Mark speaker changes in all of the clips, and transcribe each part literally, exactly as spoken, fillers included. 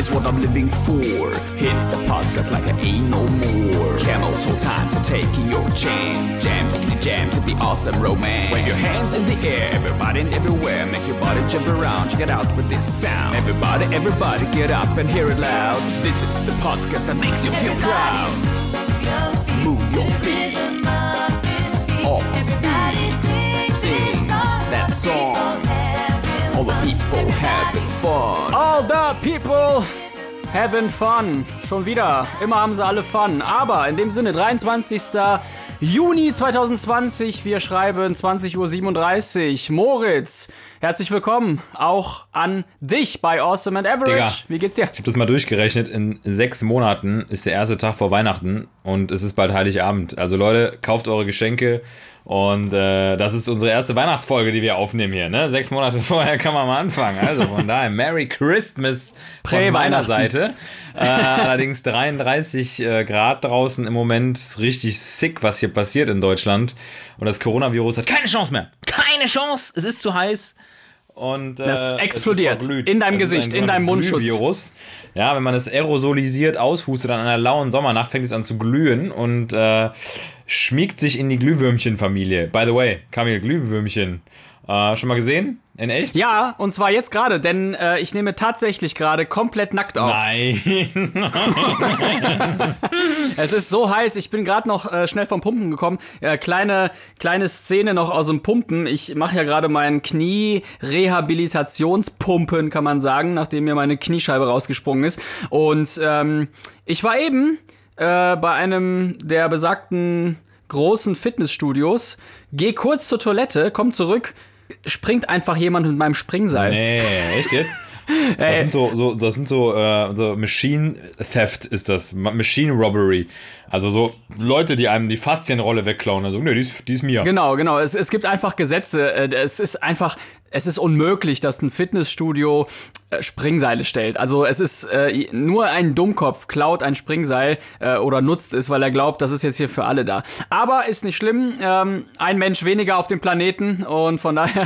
Speaker 1: is what I'm living for. Hit the podcast like I ain't no more. Camel toe time for taking your chance. Jam in the jam to the awesome romance. Wave your hands in the air, everybody and everywhere. Make your body jump around, check it out with this sound. Everybody, everybody get up and hear it loud. This is the podcast that makes you feel proud. Move your feet. Off this beat. Sing that song. All the people having fun. All the people having fun. Schon wieder. Immer haben sie alle Fun. Aber in dem Sinne, dreiundzwanzigsten Juni zweitausendzwanzig. Wir schreiben zwanzig Uhr siebenunddreißig. Moritz, herzlich willkommen auch an dich bei Awesome and Average.
Speaker 2: Digga,
Speaker 1: wie geht's dir?
Speaker 2: Ich habe das mal durchgerechnet. In sechs Monaten ist der erste Tag vor Weihnachten und es ist bald Heiligabend. Also Leute, kauft eure Geschenke. Und äh, das ist unsere erste Weihnachtsfolge, die wir aufnehmen hier, ne? Sechs Monate vorher kann man mal anfangen. Also von daher, Merry Christmas von meiner Seite. Äh, allerdings dreiunddreißig äh, Grad draußen im Moment. Richtig sick, was hier passiert in Deutschland. Und das Coronavirus hat keine Chance mehr. Keine Chance! Es ist zu heiß. Und äh,
Speaker 1: das explodiert in deinem Gesicht, in deinem Mundschutz.
Speaker 2: Virus. Ja, wenn man es aerosolisiert aushustet an einer lauen Sommernacht, fängt es an zu glühen und äh, schmiegt sich in die Glühwürmchen-Familie. By the way, Kamil, Glühwürmchen. Äh, schon mal gesehen? In echt?
Speaker 1: Ja, und zwar jetzt gerade, denn äh, ich nehme tatsächlich gerade komplett nackt auf.
Speaker 2: Nein.
Speaker 1: Es ist so heiß, ich bin gerade noch äh, schnell vom Pumpen gekommen. Äh, kleine, kleine Szene noch aus dem Pumpen. Ich mache ja gerade meinen Knie-Rehabilitationspumpen, kann man sagen, nachdem mir meine Kniescheibe rausgesprungen ist. Und ähm, ich war eben äh, bei einem der besagten großen Fitnessstudios, geh kurz zur Toilette, komm zurück, springt einfach jemand mit meinem Springseil.
Speaker 2: Nee, echt jetzt? Das sind so, so, das sind so, äh, so Machine Theft ist das, Machine Robbery. Also so Leute, die einem die Faszienrolle wegklauen. Also, nee, die ist, die ist mir.
Speaker 1: Genau, genau. Es, es gibt einfach Gesetze. Es ist einfach, es ist unmöglich, dass ein Fitnessstudio äh, Springseile stellt. Also es ist äh, nur ein Dummkopf klaut ein Springseil äh, oder nutzt es, weil er glaubt, das ist jetzt hier für alle da. Aber ist nicht schlimm. Ähm, ein Mensch weniger auf dem Planeten und von daher.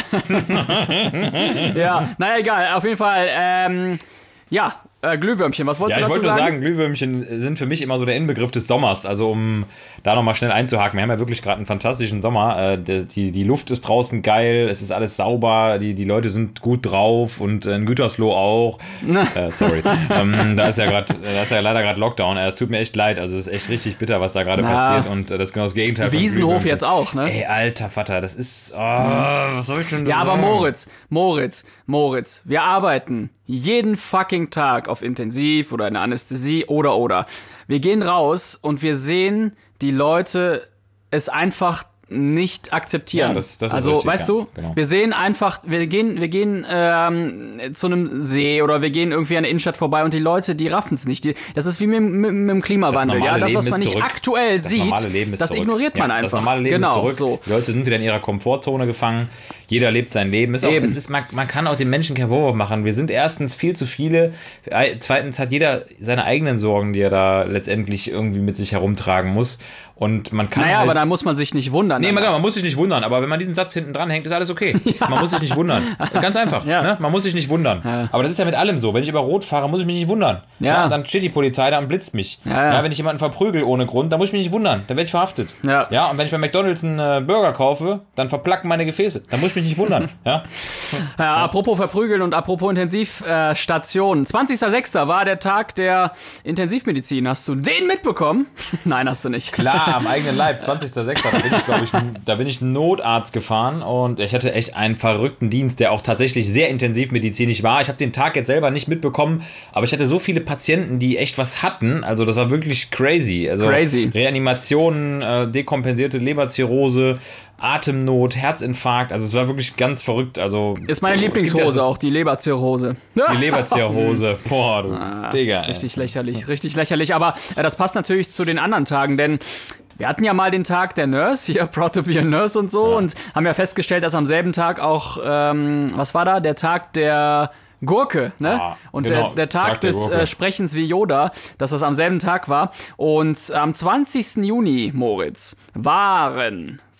Speaker 1: Ja, naja, egal. Auf jeden Fall. Ähm, ja. Äh, Glühwürmchen, was wolltest
Speaker 2: ja,
Speaker 1: du dazu
Speaker 2: sagen? Ja, ich wollte nur
Speaker 1: sagen?
Speaker 2: sagen, Glühwürmchen sind für mich immer so der Inbegriff des Sommers. Also um da nochmal schnell einzuhaken, wir haben ja wirklich gerade einen fantastischen Sommer. Äh, die, die Luft ist draußen geil, es ist alles sauber, die, die Leute sind gut drauf und in Gütersloh auch. äh, sorry. ähm, da ist ja gerade, da ist ja leider gerade Lockdown. Es tut mir echt leid, also es ist echt richtig bitter, was da gerade passiert und äh, das ist genau das Gegenteil von
Speaker 1: Wiesenhof jetzt auch, ne?
Speaker 2: Ey, alter Vater, das ist, oh, was soll ich denn da
Speaker 1: Ja,
Speaker 2: sagen?
Speaker 1: aber Moritz, Moritz, Moritz, wir arbeiten jeden fucking Tag auf Intensiv oder in der Anästhesie oder oder. Wir gehen raus und wir sehen die Leute es einfach nicht akzeptieren.
Speaker 2: Ja, das, das ist
Speaker 1: also,
Speaker 2: richtig,
Speaker 1: weißt
Speaker 2: ja,
Speaker 1: du,
Speaker 2: genau.
Speaker 1: wir sehen einfach, wir gehen, wir gehen ähm, zu einem See oder wir gehen irgendwie an der Innenstadt vorbei und die Leute, die raffen es nicht. Die, das ist wie mit, mit, mit dem Klimawandel.
Speaker 2: Das
Speaker 1: ja, das,
Speaker 2: Leben
Speaker 1: was man
Speaker 2: ist
Speaker 1: nicht
Speaker 2: zurück.
Speaker 1: aktuell
Speaker 2: das
Speaker 1: sieht,
Speaker 2: Leben ist
Speaker 1: das
Speaker 2: zurück.
Speaker 1: ignoriert man
Speaker 2: ja,
Speaker 1: einfach.
Speaker 2: Das normale Leben
Speaker 1: genau,
Speaker 2: ist zurück.
Speaker 1: So.
Speaker 2: Die Leute sind wieder in ihrer Komfortzone gefangen. Jeder lebt sein Leben. Ist auch, es ist, man, man kann auch den Menschen keinen Vorwurf machen. Wir sind erstens viel zu viele. Zweitens hat jeder seine eigenen Sorgen, die er da letztendlich irgendwie mit sich herumtragen muss. Und man kann
Speaker 1: Naja,
Speaker 2: halt,
Speaker 1: aber da muss man sich nicht wundern.
Speaker 2: Nee, man, man muss sich nicht wundern, aber wenn man diesen Satz hinten dran hängt, ist alles okay. Ja. Man muss sich nicht wundern. Ganz einfach.
Speaker 1: Ja.
Speaker 2: Ne? Man muss sich nicht wundern. Ja. Aber das ist ja mit allem so. Wenn ich über Rot fahre, muss ich mich nicht wundern.
Speaker 1: Ja.
Speaker 2: Ja, dann steht die Polizei da und blitzt mich.
Speaker 1: Ja, ja.
Speaker 2: Ja, wenn ich jemanden verprügel ohne Grund, dann muss ich mich nicht wundern. Dann werde ich verhaftet.
Speaker 1: Ja.
Speaker 2: Ja, und wenn ich bei McDonald's einen äh, Burger kaufe, dann verplacken meine Gefäße. Dann muss ich mich nicht wundern. Ja.
Speaker 1: Ja, apropos Verprügeln und apropos Intensivstationen. Äh, zwanzigster sechster war der Tag der Intensivmedizin. Hast du den mitbekommen? Nein, hast du nicht.
Speaker 2: Klar, am eigenen Leib. zwanzigster sechster Da bin ich, glaube ich, da bin ich Notarzt gefahren und ich hatte echt einen verrückten Dienst, der auch tatsächlich sehr intensivmedizinisch war. Ich habe den Tag jetzt selber nicht mitbekommen, aber ich hatte so viele Patienten, die echt was hatten. Also das war wirklich crazy. Also
Speaker 1: crazy.
Speaker 2: Reanimationen, äh, dekompensierte Leberzirrhose, Atemnot, Herzinfarkt, also es war wirklich ganz verrückt. Also
Speaker 1: ist meine Lieblingshose auch, die Leberzirrhose.
Speaker 2: Die Leberzirrhose, boah, du
Speaker 1: ah,
Speaker 2: Digga.
Speaker 1: Richtig ey. lächerlich, richtig lächerlich, aber äh, das passt natürlich zu den anderen Tagen, denn wir hatten ja mal den Tag der Nurse, hier, Proud to be a Nurse und so, ja. Und haben ja festgestellt, dass am selben Tag auch, ähm, was war da, der Tag der Gurke, ne?
Speaker 2: Ah,
Speaker 1: und
Speaker 2: genau,
Speaker 1: der, der Tag,
Speaker 2: Tag der
Speaker 1: des
Speaker 2: Gurke.
Speaker 1: äh, Sprechens wie Yoda, dass das am selben Tag war. Und am zwanzigsten Juni, Moritz, waren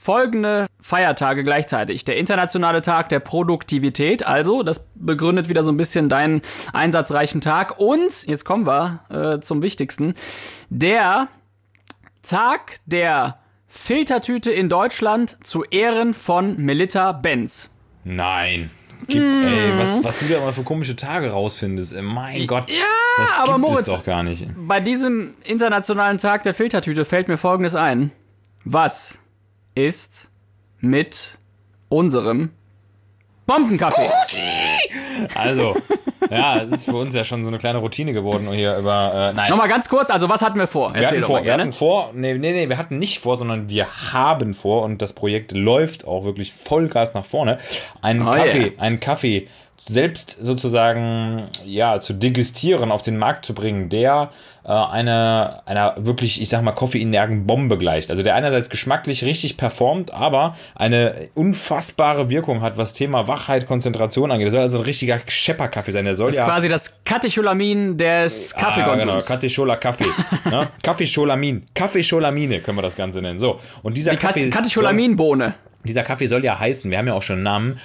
Speaker 3: folgende Feiertage gleichzeitig. Der internationale Tag der Produktivität, also das begründet wieder so ein bisschen deinen einsatzreichen Tag. Und, jetzt kommen wir äh, zum Wichtigsten, der Tag der Filtertüte in Deutschland zu Ehren von Melitta Benz.
Speaker 2: Nein. Gib, mm. Ey, was, was du da mal für komische Tage rausfindest. Ey, mein Gott,
Speaker 3: ja,
Speaker 2: das
Speaker 3: aber
Speaker 2: gibt
Speaker 3: Moritz,
Speaker 2: es doch gar nicht.
Speaker 3: Bei diesem internationalen Tag der Filtertüte fällt mir Folgendes ein. Was ist mit unserem Bombenkaffee?
Speaker 2: Also, ja, es ist für uns ja schon so eine kleine Routine geworden hier über, äh, nein.
Speaker 3: Nochmal ganz kurz, also was hatten wir vor?
Speaker 2: Wir
Speaker 3: Erzähl
Speaker 2: hatten
Speaker 3: doch
Speaker 2: vor,
Speaker 3: mal gerne.
Speaker 2: wir hatten vor, nee, nee, nee, wir hatten nicht vor, sondern wir haben vor und das Projekt läuft auch wirklich Vollgas nach vorne, einen
Speaker 3: oh,
Speaker 2: Kaffee,
Speaker 3: yeah.
Speaker 2: einen Kaffee selbst sozusagen, ja, zu degustieren, auf den Markt zu bringen, der äh, eine, einer wirklich, ich sag mal, koffeinergen Bombe gleicht. Also der einerseits geschmacklich richtig performt, aber eine unfassbare Wirkung hat, was Thema Wachheit, Konzentration angeht. Das soll also ein richtiger Schepperkaffee sein. Der soll
Speaker 3: das ist
Speaker 2: ja
Speaker 3: quasi das Katecholamin des Kaffeekonsums.
Speaker 2: Ah, genau, Katechola Kaffee. ne? Kaffeecholamin. Kaffeecholamine können wir das Ganze nennen. So, und dieser
Speaker 3: Die
Speaker 2: Kaffee.
Speaker 3: Katecholaminbohne.
Speaker 2: Dieser Kaffee soll ja heißen, wir haben ja auch schon einen Namen.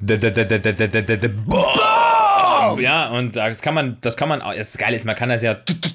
Speaker 2: Boom! Ja, und das kann man, das kann man, das Geile ist, man kann das ja.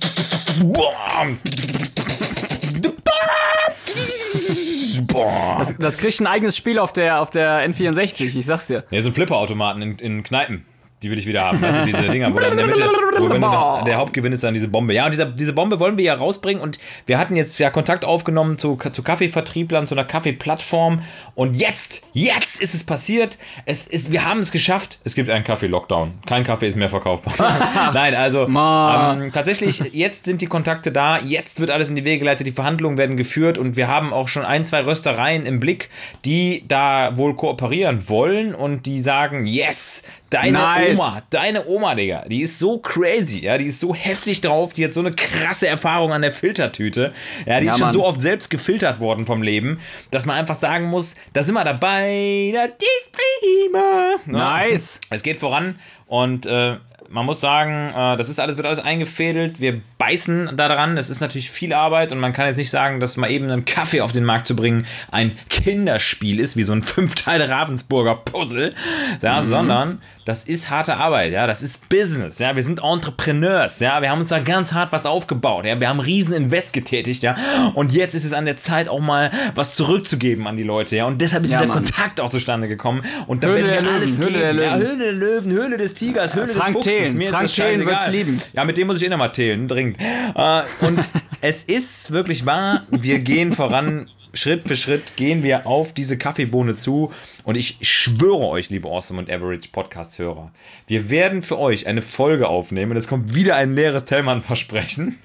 Speaker 3: Das, das kriegt ein eigenes Spiel auf der, auf der N vierundsechzig, ich sag's dir.
Speaker 2: Ja, so ein Flipperautomaten in, in Kneipen. Die will ich wieder haben. Weißt du, diese Dinger, wo dann in der Mitte, wo wenn dann, der Hauptgewinn ist dann diese Bombe. Ja, und diese, diese Bombe wollen wir ja rausbringen und wir hatten jetzt ja Kontakt aufgenommen zu, zu Kaffeevertrieblern, zu einer Kaffeeplattform und jetzt, jetzt ist es passiert. Es ist, wir haben es geschafft. Es gibt einen Kaffee-Lockdown. Kein Kaffee ist mehr verkaufbar. Nein, also ähm, tatsächlich, jetzt sind die Kontakte da, jetzt wird alles in die Wege geleitet, die Verhandlungen werden geführt und wir haben auch schon ein, zwei Röstereien im Blick, die da wohl kooperieren wollen und die sagen, yes, deine
Speaker 3: nice.
Speaker 2: Oma, deine Oma, Digga, die ist so crazy, ja, die ist so heftig drauf, die hat so eine krasse Erfahrung an der Filtertüte, ja, die ja, ist schon Mann. so oft selbst gefiltert worden vom Leben, dass man einfach sagen muss, da sind wir dabei, das ist prima.
Speaker 3: Nice.
Speaker 2: Es geht voran und äh, man muss sagen, äh, das ist alles, wird alles eingefädelt, wir beißen da dran, es ist natürlich viel Arbeit und man kann jetzt nicht sagen, dass mal eben einen Kaffee auf den Markt zu bringen ein Kinderspiel ist, wie so ein Fünf-Teile Ravensburger Puzzle, ja, mhm. sondern das ist harte Arbeit, ja, das ist Business, ja, wir sind Entrepreneurs, ja, wir haben uns da ganz hart was aufgebaut, ja, wir haben riesen Invest getätigt, ja, und jetzt ist es an der Zeit auch mal was zurückzugeben an die Leute, ja, und deshalb ist ja, dieser Mann. Kontakt auch zustande gekommen und da werden wir Löwen, alles
Speaker 3: Höhle
Speaker 2: geben,
Speaker 3: der Löwen.
Speaker 2: Ja, Höhle der Löwen, Höhle des Tigers, Höhle
Speaker 3: Frank
Speaker 2: des Fuchses,
Speaker 3: Thelen.
Speaker 2: mir
Speaker 3: Frank
Speaker 2: ist das
Speaker 3: Thelen wird's lieben.
Speaker 2: Ja, mit dem muss ich eh nochmal teilen, dringend. Äh, und es ist wirklich wahr, wir gehen voran, Schritt für Schritt gehen wir auf diese Kaffeebohne zu und ich schwöre euch, liebe Awesome und Average Podcast-Hörer, wir werden für euch eine Folge aufnehmen und es kommt wieder ein leeres Tellmann-Versprechen,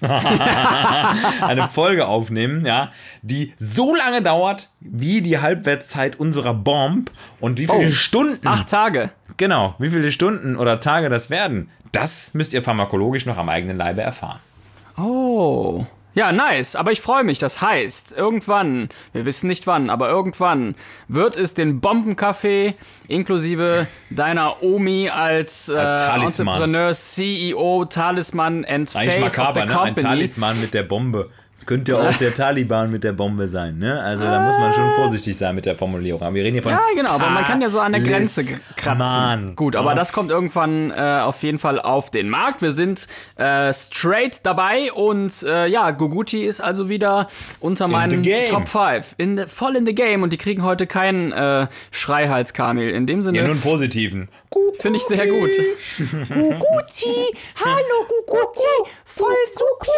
Speaker 2: eine Folge aufnehmen, ja, die so lange dauert, wie die Halbwertszeit unserer Bomb und wie viele oh, Stunden.
Speaker 3: Acht Tage.
Speaker 2: Genau, wie viele Stunden oder Tage das werden, das müsst ihr pharmakologisch noch am eigenen Leibe erfahren.
Speaker 3: Oh, ja, nice, aber ich freue mich. Das heißt, irgendwann, wir wissen nicht wann, aber irgendwann wird es den Bombenkaffee inklusive deiner Omi als, äh,
Speaker 2: als
Speaker 3: Entrepreneur, C E O, Talisman and
Speaker 2: Eigentlich
Speaker 3: Face
Speaker 2: makaber,
Speaker 3: of the
Speaker 2: ne?
Speaker 3: Company.
Speaker 2: Ein Talisman mit der Bombe. Es könnte auch der Taliban mit der Bombe sein, ne? Also da muss man schon vorsichtig sein mit der Formulierung. Aber wir reden hier von
Speaker 3: ja, genau, aber man kann ja so an der Grenze kratzen.
Speaker 2: Mann.
Speaker 3: Gut, aber das kommt irgendwann äh, auf jeden Fall auf den Markt. Wir sind äh, straight dabei und äh, ja, Guguti ist also wieder unter in meinen Top fünf. In the, voll in the game und die kriegen heute keinen äh, Schreihals-Kamel. In dem Sinne.
Speaker 2: Ja, nur einen positiven.
Speaker 3: Finde ich sehr gut.
Speaker 4: Guguti, hallo Guguti, voll supi.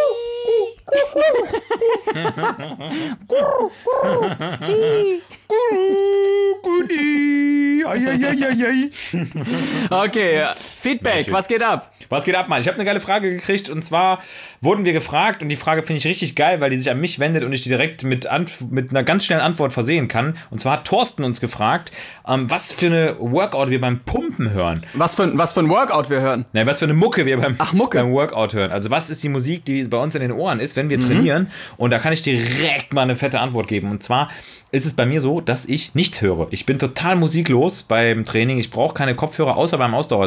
Speaker 4: Guguti.
Speaker 2: Guguti. Eieieiei.
Speaker 3: Okay, Feedback, was geht ab?
Speaker 2: Was geht ab, Mann? Ich habe eine geile Frage gekriegt und zwar wurden wir gefragt und die Frage finde ich richtig geil, weil die sich an mich wendet und ich die direkt mit, Anf- mit einer ganz schnellen Antwort versehen kann. Und zwar hat Thorsten uns gefragt, ähm, was für eine Workout wir beim Pumpen hören.
Speaker 3: Was für, was für ein Workout wir hören?
Speaker 2: Nein, was für eine Mucke wir beim,
Speaker 3: Ach, Mucke.
Speaker 2: beim Workout hören. Also was ist die Musik, die bei uns in den Ohren ist, wenn wir mhm. trainieren? Und da kann ich direkt mal eine fette Antwort geben. Und zwar ist es bei mir so, dass ich nichts höre. Ich bin total musiklos beim Training. Ich brauche keine Kopfhörer, außer beim Ausdauertraining. Und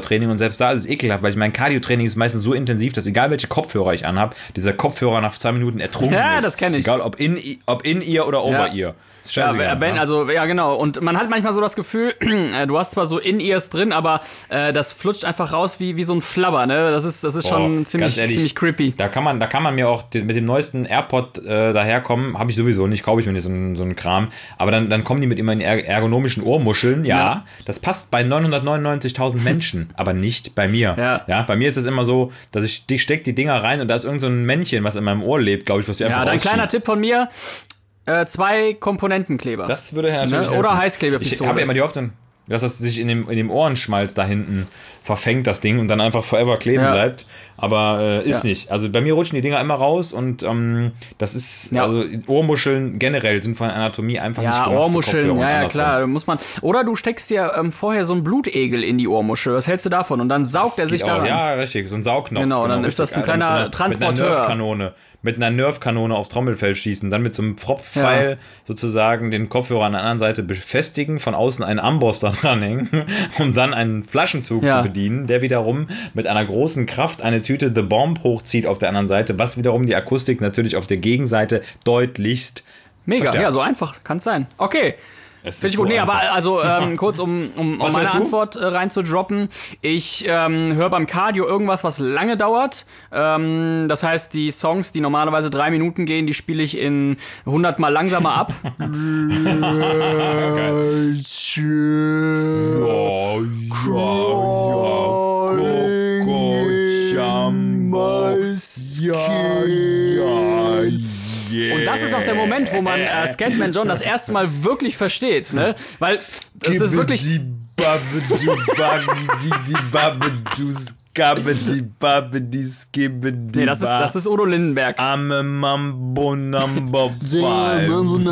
Speaker 2: selbst da ist es ekelhaft, weil ich mein Cardio-Training ist meistens so intensiv, dass egal welche Kopfhörer ich anhab, dieser Kopfhörer nach zwei Minuten ertrunken
Speaker 3: Ja,
Speaker 2: ist.
Speaker 3: das kenn ich.
Speaker 2: Egal ob in, ob in ihr oder over
Speaker 3: Ja.
Speaker 2: ihr. Ist
Speaker 3: Ja,
Speaker 2: scheißegal,
Speaker 3: wenn,
Speaker 2: ne?
Speaker 3: also, ja, genau. Und man hat manchmal so das Gefühl, äh, du hast zwar so In-Ears drin, aber äh, das flutscht einfach raus wie, wie so ein Flabber, ne? Das ist, das ist
Speaker 2: Boah,
Speaker 3: schon ziemlich,
Speaker 2: ganz ehrlich,
Speaker 3: ziemlich creepy.
Speaker 2: Da kann man, da kann man mir auch den, mit dem neuesten AirPod äh, daherkommen. Habe ich sowieso nicht, kaufe ich mir nicht so einen, so einen Kram. Aber dann, dann kommen die mit immerhin er- ergonomischen Ohrmuscheln. Ja,
Speaker 3: Ja.
Speaker 2: das passt bei neunhundertneunundneunzigtausend Menschen, aber nicht bei mir.
Speaker 3: Ja.
Speaker 2: Ja, bei mir ist es immer so, dass ich, ich stecke die Dinger rein und da ist irgend so ein Männchen, was in meinem Ohr lebt, glaube ich, was du einfach
Speaker 3: Ja, dann kleiner
Speaker 2: rausschiebt.
Speaker 3: Tipp von mir. Äh, zwei Komponentenkleber.
Speaker 2: Das würde natürlich
Speaker 3: Ne?
Speaker 2: helfen.
Speaker 3: Oder Heißklebepistole.
Speaker 2: Ich habe ja immer die Hoffnung, dass das sich in dem, in dem Ohrenschmalz da hinten verfängt, das Ding, und dann einfach forever kleben
Speaker 3: Ja.
Speaker 2: bleibt. Aber äh, ist
Speaker 3: Ja.
Speaker 2: nicht. Also bei mir rutschen die Dinger immer raus und ähm, das ist,
Speaker 3: Ja.
Speaker 2: also Ohrmuscheln generell sind von der Anatomie einfach nicht
Speaker 3: Ja,
Speaker 2: gemacht für
Speaker 3: Ohrmuscheln,
Speaker 2: Kopfhörer und
Speaker 3: ja, ja,
Speaker 2: andersrum.
Speaker 3: klar, da muss man. Oder du steckst dir ähm, vorher so einen Blutegel in die Ohrmuschel. Was hältst du davon? Und dann saugt er
Speaker 2: Das
Speaker 3: sich
Speaker 2: geht auch.
Speaker 3: da.
Speaker 2: Ja, richtig, so ein Saugnopf.
Speaker 3: Genau, dann ist das ein
Speaker 2: richtig.
Speaker 3: kleiner
Speaker 2: Mit so einer-
Speaker 3: Transporteur.
Speaker 2: Mit einer Nerfkanone. Mit einer Nerfkanone aufs Trommelfell schießen, dann mit so einem Pfropfpfeil
Speaker 3: Ja.
Speaker 2: sozusagen den Kopfhörer an der anderen Seite befestigen, von außen einen Amboss da dranhängen, um dann einen Flaschenzug
Speaker 3: Ja.
Speaker 2: zu bedienen, der wiederum mit einer großen Kraft eine Tüte The Bomb hochzieht auf der anderen Seite, was wiederum die Akustik natürlich auf der Gegenseite deutlichst
Speaker 3: Mega,
Speaker 2: verstärkt.
Speaker 3: ja, so einfach kann es sein. Okay.
Speaker 2: Es
Speaker 3: Finde
Speaker 2: ist
Speaker 3: ich gut.
Speaker 2: so
Speaker 3: Nee, aber
Speaker 2: einfach.
Speaker 3: also ähm, kurz, um, um, um
Speaker 2: Was
Speaker 3: meine
Speaker 2: hörst du?
Speaker 3: Antwort äh, reinzudroppen. Ich ähm, höre beim Cardio irgendwas, was lange dauert. Ähm, das heißt, die Songs, die normalerweise drei Minuten gehen, die spiele ich in hundert Mal langsamer ab. Und das ist auch der Moment, wo man äh, Scatman John das erste Mal wirklich versteht, ne? Weil es ist wirklich. Nee, das ist, das ist Udo Lindenberg.
Speaker 2: I'm a Mambo Number Five.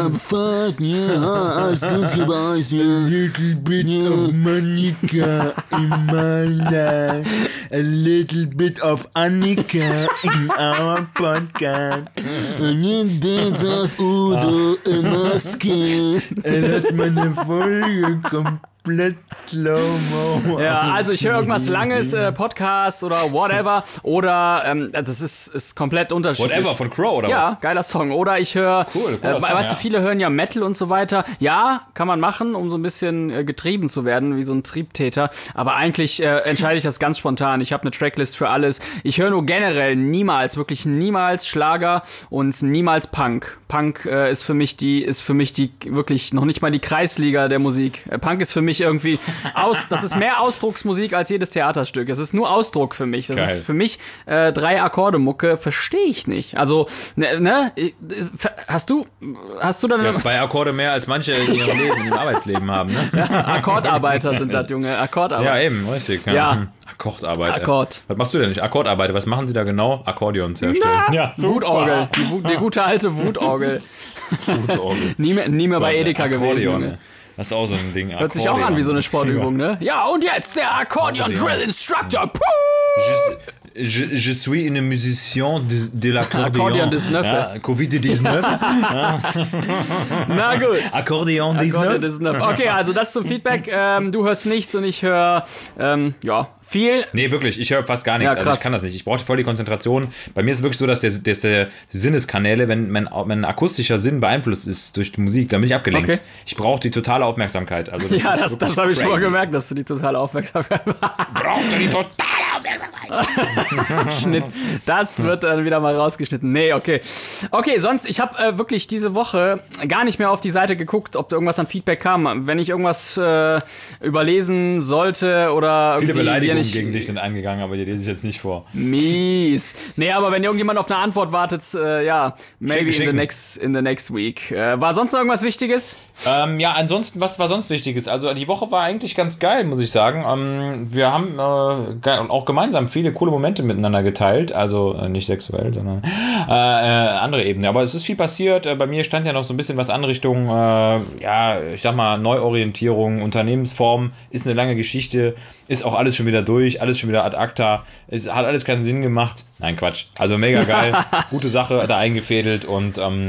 Speaker 5: Little bit of Monica in my life, a little bit of Annika in our podcast. And you dance of Udo in Maske. Er hat meine Folge komplett slow-mo.
Speaker 3: Ja, also ich höre irgendwas Langes, äh, Podcast oder whatever. Oder ähm, das ist, ist komplett unterschiedlich.
Speaker 2: Whatever von Crow oder
Speaker 3: Ja,
Speaker 2: was?
Speaker 3: geiler Song. Oder ich höre,
Speaker 2: Cool, cooler
Speaker 3: äh,
Speaker 2: Song,
Speaker 3: weißt
Speaker 2: ja.
Speaker 3: du, viele hören ja Metal und so weiter. Ja, kann man machen, um so ein bisschen äh, getrieben zu werden, wie so ein Triebtäter. Aber eigentlich äh, entscheide ich das ganz spontan. Ich habe eine Tracklist für alles. Ich höre nur generell niemals, wirklich niemals Schlager und niemals Punk. Punk äh, ist für mich die, ist für mich die wirklich noch nicht mal die Kreisliga der Musik. Äh, Punk ist für mich irgendwie aus, das ist mehr Ausdrucksmusik als jedes Theaterstück. Es ist nur Ausdruck für mich. Das
Speaker 2: Geil.
Speaker 3: ist für mich äh, drei Akkorde Mucke, verstehe ich nicht. Also, ne, ne, äh, hast du, hast du dann
Speaker 2: Ja, zwei Akkorde mehr als manche in ihrem Leben, in ihrem Arbeitsleben haben, ne?
Speaker 3: Akkordarbeiter sind das, Junge, Akkordarbeiter.
Speaker 2: Ja, eben, richtig.
Speaker 3: Ja.
Speaker 2: Hm. Akkordarbeit.
Speaker 3: Akkord.
Speaker 2: Was machst du denn nicht? Akkordarbeit, was machen sie da genau? Akkordeons herstellen. Ja,
Speaker 3: Wutorgel, die, Wu- die gute alte Wutorgel.
Speaker 2: Wutorgel.
Speaker 3: Nie mehr, nie mehr bei Edeka gewesen.
Speaker 2: Akkordeon,
Speaker 3: Junge.
Speaker 2: ne? Das ist auch so ein Ding.
Speaker 3: Hört sich auch an wie so eine Sportübung, ne? Ja, und jetzt der Akkordeon
Speaker 2: Akkordeon.
Speaker 3: Drill Instructor. Puh!
Speaker 2: Je, je, je suis une musicien de, de l'accordeon.
Speaker 3: Akkordeon dix-neuf.
Speaker 2: Ja, Covid dix-neuf.
Speaker 3: Na gut.
Speaker 2: Akkordeon
Speaker 3: Akkordeon
Speaker 2: dix-neuf.
Speaker 3: dix-neuf. Okay, also das zum Feedback. Ähm, du hörst nichts und ich höre, ähm, ja, viel.
Speaker 2: Nee, wirklich, ich höre fast gar nichts.
Speaker 3: Ja,
Speaker 2: also
Speaker 3: krass.
Speaker 2: ich kann das nicht. Ich brauche voll die Konzentration. Bei mir ist es wirklich so, dass der, dass der Sinneskanäle, wenn mein, mein akustischer Sinn beeinflusst ist durch die Musik, dann bin ich abgelenkt.
Speaker 3: Okay.
Speaker 2: Ich brauche die totale Aufmerksamkeit. Also das
Speaker 3: Ja,
Speaker 2: ist
Speaker 3: das,
Speaker 2: wirklich
Speaker 3: das habe ich schon mal
Speaker 2: crazy.
Speaker 3: gemerkt, dass du die total aufmerksam
Speaker 2: Brauchst du die totale Aufmerksamkeit?
Speaker 3: Schnitt. Das wird dann wieder mal rausgeschnitten. Nee, okay. Okay, sonst, ich habe äh, wirklich diese Woche gar nicht mehr auf die Seite geguckt, ob da irgendwas an Feedback kam. Wenn ich irgendwas äh, überlesen sollte oder
Speaker 2: Viele
Speaker 3: irgendwie
Speaker 2: Beleidigungen
Speaker 3: nicht,
Speaker 2: gegen dich sind eingegangen, aber die lese ich jetzt nicht vor.
Speaker 3: Mies. Nee, aber wenn irgendjemand auf eine Antwort wartet, äh, ja, maybe
Speaker 2: Schicken,
Speaker 3: in the
Speaker 2: schicken.
Speaker 3: next in the next week. Äh, war sonst noch irgendwas Wichtiges?
Speaker 2: Ähm, ja, ansonsten, was war sonst Wichtiges? Also die Woche war eigentlich ganz geil, muss ich sagen. Ähm, wir haben äh, ge- auch gemeinsam viele coole Momente miteinander geteilt. Also äh, nicht sexuell, sondern äh, äh, andere Ebene. Aber es ist viel passiert. Äh, bei mir stand ja noch so ein bisschen was an Richtung, äh, ja, ich sag mal, Neuorientierung, Unternehmensform. Ist eine lange Geschichte. Ist auch alles schon wieder durch. Alles schon wieder ad acta. Es hat alles keinen Sinn gemacht. Nein, Quatsch. Also mega geil. Gute Sache da eingefädelt und ähm,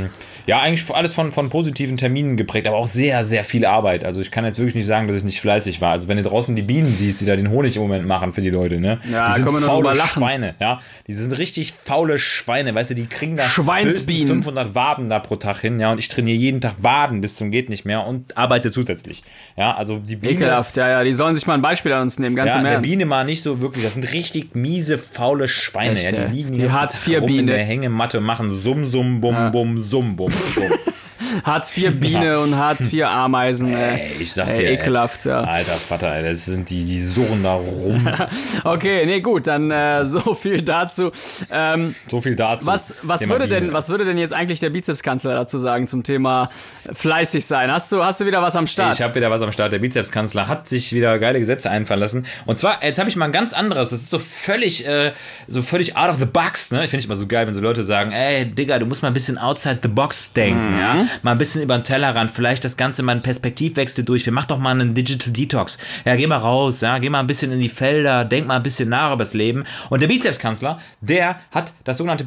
Speaker 2: Ja, eigentlich alles von, von positiven Terminen geprägt, aber auch sehr, sehr viel Arbeit. Also ich kann jetzt wirklich nicht sagen, dass ich nicht fleißig war. Also wenn du draußen die Bienen siehst, die da den Honig im Moment machen für die Leute, ne?
Speaker 3: Ja,
Speaker 2: die sind
Speaker 3: können wir nur
Speaker 2: faule
Speaker 3: drüber lachen.
Speaker 2: Schweine, ja? Die sind richtig faule Schweine, weißt du, die kriegen da
Speaker 3: Schweinsbienen.
Speaker 2: höchstens fünfhundert Waden da pro Tag hin, ja? Und ich trainiere jeden Tag Waden bis zum geht nicht mehr und arbeite zusätzlich. Ja, also die Biene...
Speaker 3: Ekelhaft, ja, ja, die sollen sich mal ein Beispiel an uns nehmen, ganz
Speaker 2: Ja,
Speaker 3: im
Speaker 2: der
Speaker 3: Ernst.
Speaker 2: Biene mal nicht so wirklich. Das sind richtig miese, faule Schweine.
Speaker 3: Echt,
Speaker 2: ja,
Speaker 3: ey.
Speaker 2: die liegen
Speaker 3: Die
Speaker 2: hier
Speaker 3: Hartz vier
Speaker 2: rum in
Speaker 3: Biene.
Speaker 2: der Hängematte, machen Summ, Summ, Bum,
Speaker 3: Ja.
Speaker 2: Bum, Summ, Bum, Bum.
Speaker 3: Hartz vier Biene und Hartz vier Ameisen, ey.
Speaker 2: Ey, ich sag
Speaker 3: Ey,
Speaker 2: dir,
Speaker 3: ekelhaft,
Speaker 2: ey,
Speaker 3: ja.
Speaker 2: Alter Vater, ey, das sind die, die surren da rum.
Speaker 3: Okay, nee, gut, dann äh, so viel dazu. Ähm,
Speaker 2: So viel dazu.
Speaker 3: was, was,
Speaker 2: Thema
Speaker 3: würde denn,
Speaker 2: Biene.
Speaker 3: was würde denn jetzt eigentlich der Bizepskanzler dazu sagen zum Thema fleißig sein? Hast du, hast du wieder was am Start?
Speaker 2: Ich habe wieder was am Start. Der Bizepskanzler hat sich wieder geile Gesetze einfallen lassen. Und zwar, jetzt habe ich mal ein ganz anderes. Das ist so völlig, äh, so völlig out of the box. Ne? Ich finde es immer so geil, wenn so Leute sagen, ey, Digga, du musst mal ein bisschen outside the box denken.
Speaker 3: Mhm.
Speaker 2: Ja? Mal ein bisschen über den Tellerrand. Vielleicht das Ganze mal einen Perspektivwechsel durch. Wir mach doch mal einen Digital Detox. Ja, geh mal raus. Ja? Geh mal ein bisschen in die Felder. Denk mal ein bisschen nach über das Leben. Und der Bizepskanzler, der hat das sogenannte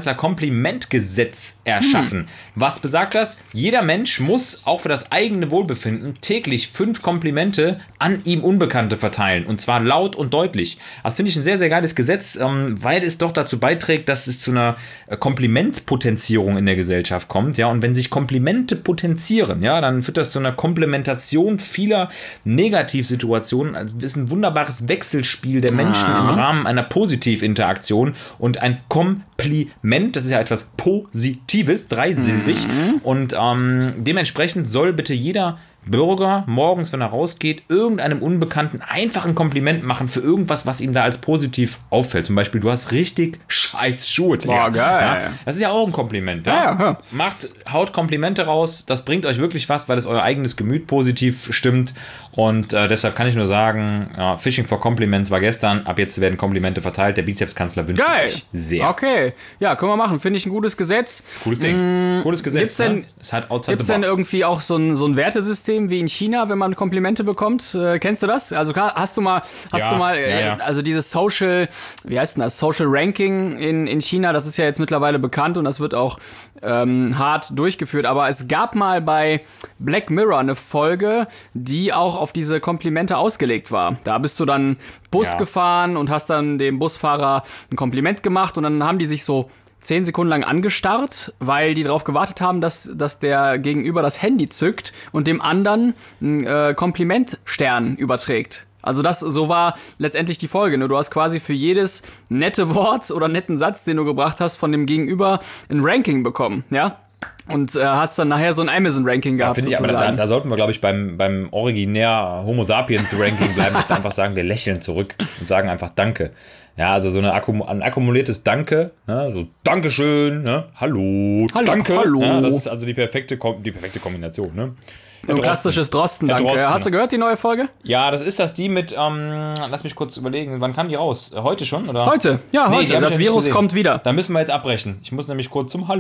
Speaker 2: Bizepskanzler-Komplimentgesetz erschaffen.
Speaker 3: Hm.
Speaker 2: Was besagt das? Jeder Mensch muss auch für das eigene Wohlbefinden täglich fünf Komplimente an ihm Unbekannte verteilen. Und zwar laut und deutlich. Das finde ich ein sehr, sehr geiles Gesetz, ähm, weil es doch dazu beiträgt, dass es zu einer äh, Komplimentspotenzierung in der Gesellschaft kommt. Ja? Und wenn sich Komplimente potenzieren, ja, dann führt das zu einer Komplementation vieler Negativsituationen. Also es ist ein wunderbares Wechselspiel der Menschen im Rahmen einer Positivinteraktion. Und ein Kompliment, das ist ja etwas Positives, dreisilbig. Und ähm, dementsprechend soll bitte jeder Bürger morgens, wenn er rausgeht, irgendeinem Unbekannten einfach ein Kompliment machen für irgendwas, was ihm da als positiv auffällt. Zum Beispiel, du hast richtig scheiß Schuhe.
Speaker 3: Boah, geil.
Speaker 2: Ja, das ist ja auch ein Kompliment. Ja?
Speaker 3: Ja, ja.
Speaker 2: Macht, haut Komplimente raus. Das bringt euch wirklich was, weil es euer eigenes Gemüt positiv stimmt. Und äh, deshalb kann ich nur sagen, ja, Fishing for Compliments war gestern. Ab jetzt werden Komplimente verteilt. Der Bizepskanzler wünscht
Speaker 3: Geil.
Speaker 2: es sich sehr.
Speaker 3: Okay, ja, können wir machen. Finde ich ein gutes Gesetz.
Speaker 2: Cooles Ding. Cooles Gesetz.
Speaker 3: gibt's denn-
Speaker 2: ne? Es hat outside
Speaker 3: Gibt es
Speaker 2: the
Speaker 3: denn
Speaker 2: box.
Speaker 3: irgendwie auch so ein, so ein Wertesystem wie in China, wenn man Komplimente bekommt? Äh, kennst du das? Also ka- hast du mal, hast
Speaker 2: Ja,
Speaker 3: du mal, äh,
Speaker 2: ja, ja.
Speaker 3: also dieses Social, wie heißt denn das? Social Ranking in, in China, das ist ja jetzt mittlerweile bekannt und das wird auch ähm, hart durchgeführt. Aber es gab mal bei Black Mirror eine Folge, die auch auf diese Komplimente ausgelegt war. Da bist du dann Bus
Speaker 2: Ja.
Speaker 3: gefahren und hast dann dem Busfahrer ein Kompliment gemacht und dann haben die sich so zehn Sekunden lang angestarrt, weil die darauf gewartet haben, dass, dass der Gegenüber das Handy zückt und dem anderen einen äh, Komplimentstern überträgt. Also das, so war letztendlich die Folge. Ne? Du hast quasi für jedes nette Wort oder netten Satz, den du gebracht hast, von dem Gegenüber ein Ranking bekommen, ja? Und äh, hast dann nachher so ein Amazon-Ranking gehabt,
Speaker 2: Finde ich, aber da,
Speaker 3: sozusagen.
Speaker 2: da sollten wir, glaube ich, beim, beim originär Homo Sapiens Ranking bleiben, dass wir einfach sagen, wir lächeln zurück und sagen einfach Danke. Ja, also so eine Akkum ein akkumuliertes Danke, ne? So Dankeschön, ne? Hallo,
Speaker 3: Hallo,
Speaker 2: Danke.
Speaker 3: hallo.
Speaker 2: Ja, das ist also die perfekte, Kom die perfekte Kombination, ne? Herr
Speaker 3: Ein
Speaker 2: Drosten.
Speaker 3: klassisches Drosten,
Speaker 2: Herr
Speaker 3: danke.
Speaker 2: Drosten.
Speaker 3: Hast du gehört, die neue Folge?
Speaker 2: Ja, das ist das die mit, ähm, lass mich kurz überlegen, wann kam die raus? Heute schon, oder?
Speaker 3: Heute, ja,
Speaker 2: Nee,
Speaker 3: heute.
Speaker 2: die hab ich
Speaker 3: Das
Speaker 2: noch nicht
Speaker 3: Virus
Speaker 2: gesehen.
Speaker 3: kommt wieder.
Speaker 2: Da müssen wir jetzt abbrechen. Ich muss nämlich kurz zum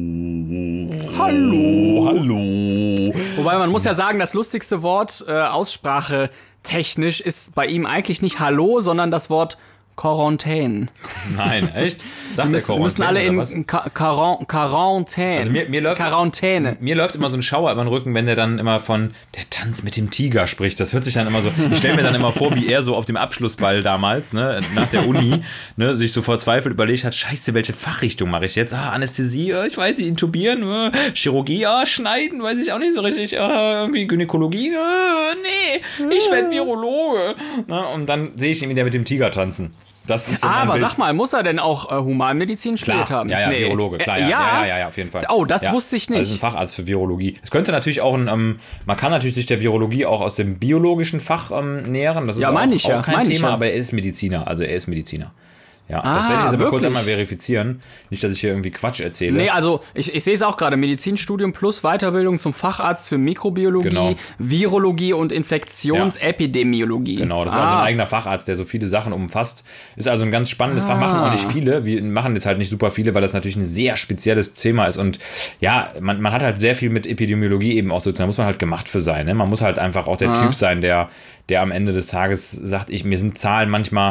Speaker 2: Hallo. Hallo. Hallo.
Speaker 3: Wobei man muss ja sagen, das lustigste Wort, äh, Aussprache technisch, ist bei ihm eigentlich nicht Hallo, sondern das Wort Quarantäne.
Speaker 2: Nein, echt? Sagt
Speaker 3: Wir
Speaker 2: der
Speaker 3: müssen, müssen alle
Speaker 2: oder was?
Speaker 3: in Ka- Quaran- Quarantäne.
Speaker 2: Also mir, mir läuft
Speaker 3: Quarantäne.
Speaker 2: Mir läuft immer so ein Schauer über den Rücken, wenn der dann immer von der Tanz mit dem Tiger spricht. Das hört sich dann immer so. Ich stelle mir dann immer vor, wie er so auf dem Abschlussball damals, ne, nach der Uni, ne, sich so verzweifelt überlegt hat: Scheiße, welche Fachrichtung mache ich jetzt? Ah, Anästhesie, äh, ich weiß nicht, intubieren, äh, Chirurgie, ah, schneiden, weiß ich auch nicht so richtig. Ah, irgendwie Gynäkologie, äh, nee, ich werde Virologe. Ne, und dann sehe ich ihn wieder mit dem Tiger tanzen. Das ist so mein
Speaker 3: Aber
Speaker 2: Bild.
Speaker 3: sag mal, muss er denn auch äh, Humanmedizin studiert
Speaker 2: Klar,
Speaker 3: haben?
Speaker 2: ja, ja,
Speaker 3: Nee.
Speaker 2: Virologe, klar,
Speaker 3: Äh,
Speaker 2: ja, ja, ja, ja, ja, auf jeden Fall.
Speaker 3: Oh, das
Speaker 2: ja.
Speaker 3: wusste ich nicht.
Speaker 2: Das ist ein Facharzt für Virologie. Es könnte natürlich auch ein, ähm, man kann natürlich sich der Virologie auch aus dem biologischen Fach ähm, nähern. Das ist
Speaker 3: Ja,
Speaker 2: auch,
Speaker 3: meine ich
Speaker 2: auch
Speaker 3: ja,
Speaker 2: kein
Speaker 3: meine ich
Speaker 2: Thema,
Speaker 3: ja.
Speaker 2: aber er ist Mediziner, also er ist Mediziner. Ja,
Speaker 3: Ah,
Speaker 2: das werde ich jetzt aber kurz
Speaker 3: wirklich?
Speaker 2: einmal verifizieren. Nicht, dass ich hier irgendwie Quatsch erzähle.
Speaker 3: Nee, also ich, ich sehe es auch gerade, Medizinstudium plus Weiterbildung zum Facharzt für Mikrobiologie,
Speaker 2: Genau.
Speaker 3: Virologie und Infektionsepidemiologie.
Speaker 2: Genau, das ist
Speaker 3: ah.
Speaker 2: also ein eigener Facharzt, der so viele Sachen umfasst. Ist also ein ganz spannendes Fach, machen auch nicht viele. Wir machen jetzt halt nicht super viele, weil das natürlich ein sehr spezielles Thema ist. Und ja, man, man hat halt sehr viel mit Epidemiologie eben auch so, da muss man halt gemacht für sein. Ne? Man muss halt einfach auch der
Speaker 3: Ah.
Speaker 2: Typ sein, der, der am Ende des Tages sagt, ich, mir sind Zahlen manchmal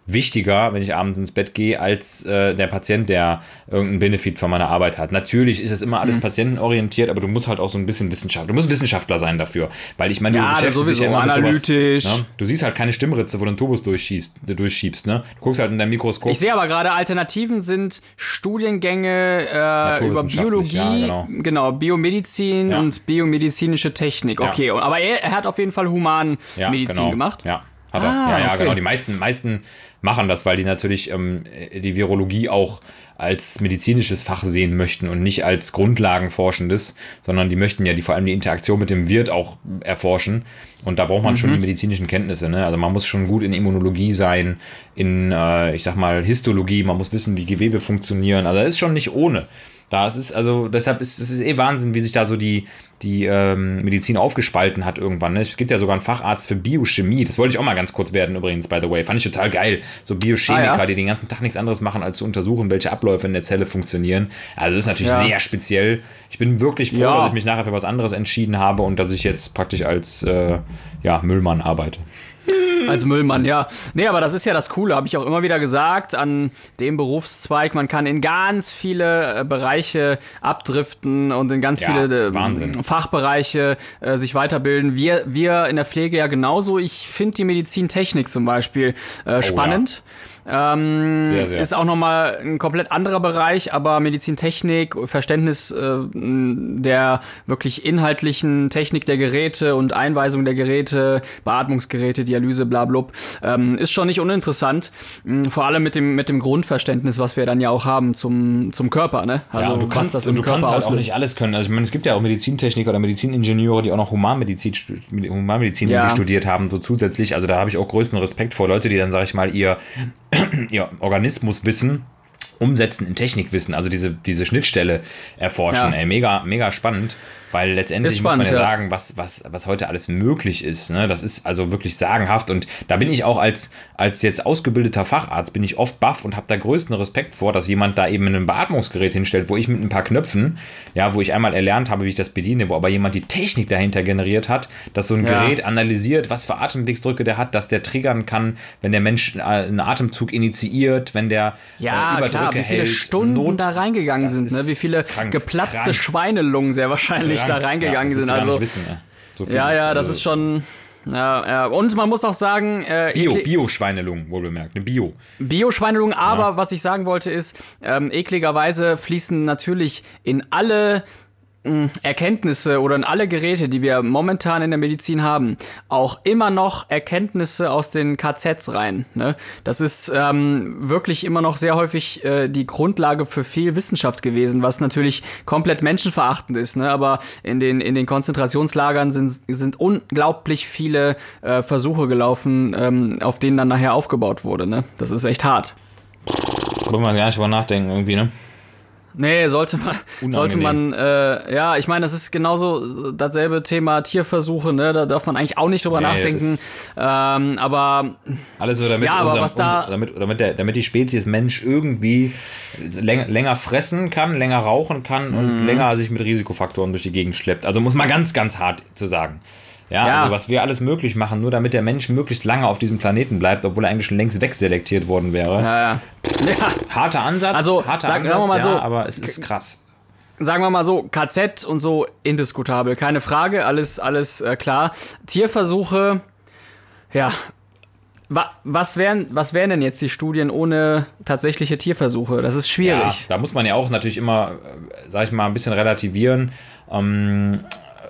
Speaker 2: wichtiger, wenn ich abends ins Bett gehe, als äh, der Patient, der irgendeinen Benefit von meiner Arbeit hat. Natürlich ist es immer alles mhm. patientenorientiert, aber du musst halt auch so ein bisschen Wissenschaft, du musst Wissenschaftler sein dafür, weil ich meine, du
Speaker 3: ja,
Speaker 2: beschäftigst dich ja immer
Speaker 3: analytisch.
Speaker 2: Mit sowas, ne? Du siehst halt keine Stimmritze, wo du einen Tubus durchschießt, durchschiebst, ne? Du guckst halt in dein Mikroskop.
Speaker 3: Ich sehe aber gerade, Alternativen sind Studiengänge äh, über Biologie, ja, genau. genau, Biomedizin ja. und biomedizinische Technik. Okay, ja. aber er, er hat auf jeden Fall Humanmedizin
Speaker 2: ja, genau.
Speaker 3: gemacht.
Speaker 2: Ja, hat er.
Speaker 3: Ah,
Speaker 2: ja, ja,
Speaker 3: okay.
Speaker 2: genau. Die meisten, meisten machen das, weil die natürlich ähm, die Virologie auch als medizinisches Fach sehen möchten und nicht als Grundlagenforschendes, sondern die möchten ja die vor allem die Interaktion mit dem Wirt auch erforschen. Und da braucht man mhm. schon die medizinischen Kenntnisse. Ne? Also man muss schon gut in Immunologie sein, in, äh, ich sag mal, Histologie, man muss wissen, wie Gewebe funktionieren. Also das ist schon nicht ohne. Da ist es, also deshalb ist es eh Wahnsinn, wie sich da so die, die ähm, Medizin aufgespalten hat irgendwann. Ne? Es gibt ja sogar einen Facharzt für Biochemie. Das wollte ich auch mal ganz kurz werden übrigens, by the way. Fand ich total geil. So Biochemiker, ah, ja? die den ganzen Tag nichts anderes machen, als zu untersuchen, welche Abläufe in der Zelle funktionieren. Also das ist natürlich ja. sehr speziell. Ich bin wirklich froh, ja. dass ich mich nachher für was anderes entschieden habe und dass ich jetzt praktisch als äh, ja, Müllmann arbeite.
Speaker 3: Als Müllmann, ja. Nee, aber das ist ja das Coole, habe ich auch immer wieder gesagt, an dem Berufszweig. Man kann in ganz viele äh, Bereiche abdriften und in ganz ja, viele äh, Fachbereiche äh, sich weiterbilden. Wir, wir in der Pflege ja genauso. Ich finde die Medizintechnik zum Beispiel äh, spannend. Oh, ja. Ähm, sehr, sehr. Ist auch nochmal ein komplett anderer Bereich, aber Medizintechnik, Verständnis äh, der wirklich inhaltlichen Technik der Geräte und Einweisung der Geräte, Beatmungsgeräte, Dialyse, blablub, ähm, ist schon nicht uninteressant. Vor allem mit dem, mit dem Grundverständnis, was wir dann ja auch haben zum, zum Körper, ne? Also,
Speaker 2: ja, und du kannst, das im du Körper kannst halt auch nicht alles können. Also ich meine, es gibt ja auch Medizintechniker oder Mediziningenieure, die auch noch Humanmedizin, Humanmedizin ja. studiert haben, so zusätzlich. Also da habe ich auch größten Respekt vor Leute, die dann, sag ich mal, ihr ihr Organismuswissen umsetzen in Technikwissen, also diese, diese Schnittstelle erforschen. Ja. Ey, mega, mega spannend, weil letztendlich spannend, muss man ja, ja sagen, was, was, was heute alles möglich ist. Ne? Das ist also wirklich sagenhaft und da bin ich auch als, als jetzt ausgebildeter Facharzt, bin ich oft baff und habe da größten Respekt vor, dass jemand da eben ein Beatmungsgerät hinstellt, wo ich mit ein paar Knöpfen, ja, wo ich einmal erlernt habe, wie ich das bediene, wo aber jemand die Technik dahinter generiert hat, dass so ein ja. Gerät analysiert, was für Atemwegsdrücke der hat, dass der triggern kann, wenn der Mensch einen Atemzug initiiert, wenn der
Speaker 3: ja, äh, Überdrücke klar, wie viele
Speaker 2: hält,
Speaker 3: Stunden
Speaker 2: Not,
Speaker 3: da reingegangen sind, ne? Wie viele krank, geplatzte krank. Schweinelungen sehr wahrscheinlich da reingegangen ja, sind. Also, nicht wissen, ja. So viel ja, ja, das also, ist schon. Ja, ja. Und man muss auch sagen. Äh,
Speaker 2: Bio, Bio-Schweinelungen, wohlbemerkt. Eine Bio.
Speaker 3: Bio-Schweinelungen, aber ja. was ich sagen wollte ist, ähm, ekligerweise fließen natürlich in alle Erkenntnisse oder in alle Geräte, die wir momentan in der Medizin haben, auch immer noch Erkenntnisse aus den K Zs rein. Ne? Das ist ähm, wirklich immer noch sehr häufig äh, die Grundlage für viel Wissenschaft gewesen, was natürlich komplett menschenverachtend ist. Ne? Aber in den, in den Konzentrationslagern sind, sind unglaublich viele äh, Versuche gelaufen, ähm, auf denen dann nachher aufgebaut wurde. Ne? Das ist echt hart.
Speaker 2: Wollen wir gar nicht drüber nachdenken irgendwie, ne?
Speaker 3: Nee, sollte man, Unangenehm. sollte man, äh, ja, ich meine, das ist genauso dasselbe Thema Tierversuche, ne, da darf man eigentlich auch nicht drüber nee, nachdenken, ähm, aber
Speaker 2: alles so damit,
Speaker 3: ja, aber
Speaker 2: unserem,
Speaker 3: was da
Speaker 2: unser, damit, damit, der, damit die Spezies Mensch irgendwie länger, länger fressen kann, länger rauchen kann und mhm. länger sich mit Risikofaktoren durch die Gegend schleppt, also muss man ganz, ganz hart zu sagen. Ja, ja, also was wir alles möglich machen, nur damit der Mensch möglichst lange auf diesem Planeten bleibt, obwohl er eigentlich schon längst wegselektiert worden wäre.
Speaker 3: Ja, ja. Ja.
Speaker 2: Harter Ansatz,
Speaker 3: also,
Speaker 2: harter
Speaker 3: sag,
Speaker 2: Ansatz,
Speaker 3: sagen wir mal so,
Speaker 2: ja, aber es ist krass.
Speaker 3: Sagen wir mal so, K Z und so indiskutabel, keine Frage, alles, alles äh, klar. Tierversuche, ja, wa, was wären, was wären denn jetzt die Studien ohne tatsächliche Tierversuche? Das ist schwierig.
Speaker 2: Ja, da muss man ja auch natürlich immer, sag ich mal, ein bisschen relativieren, ähm,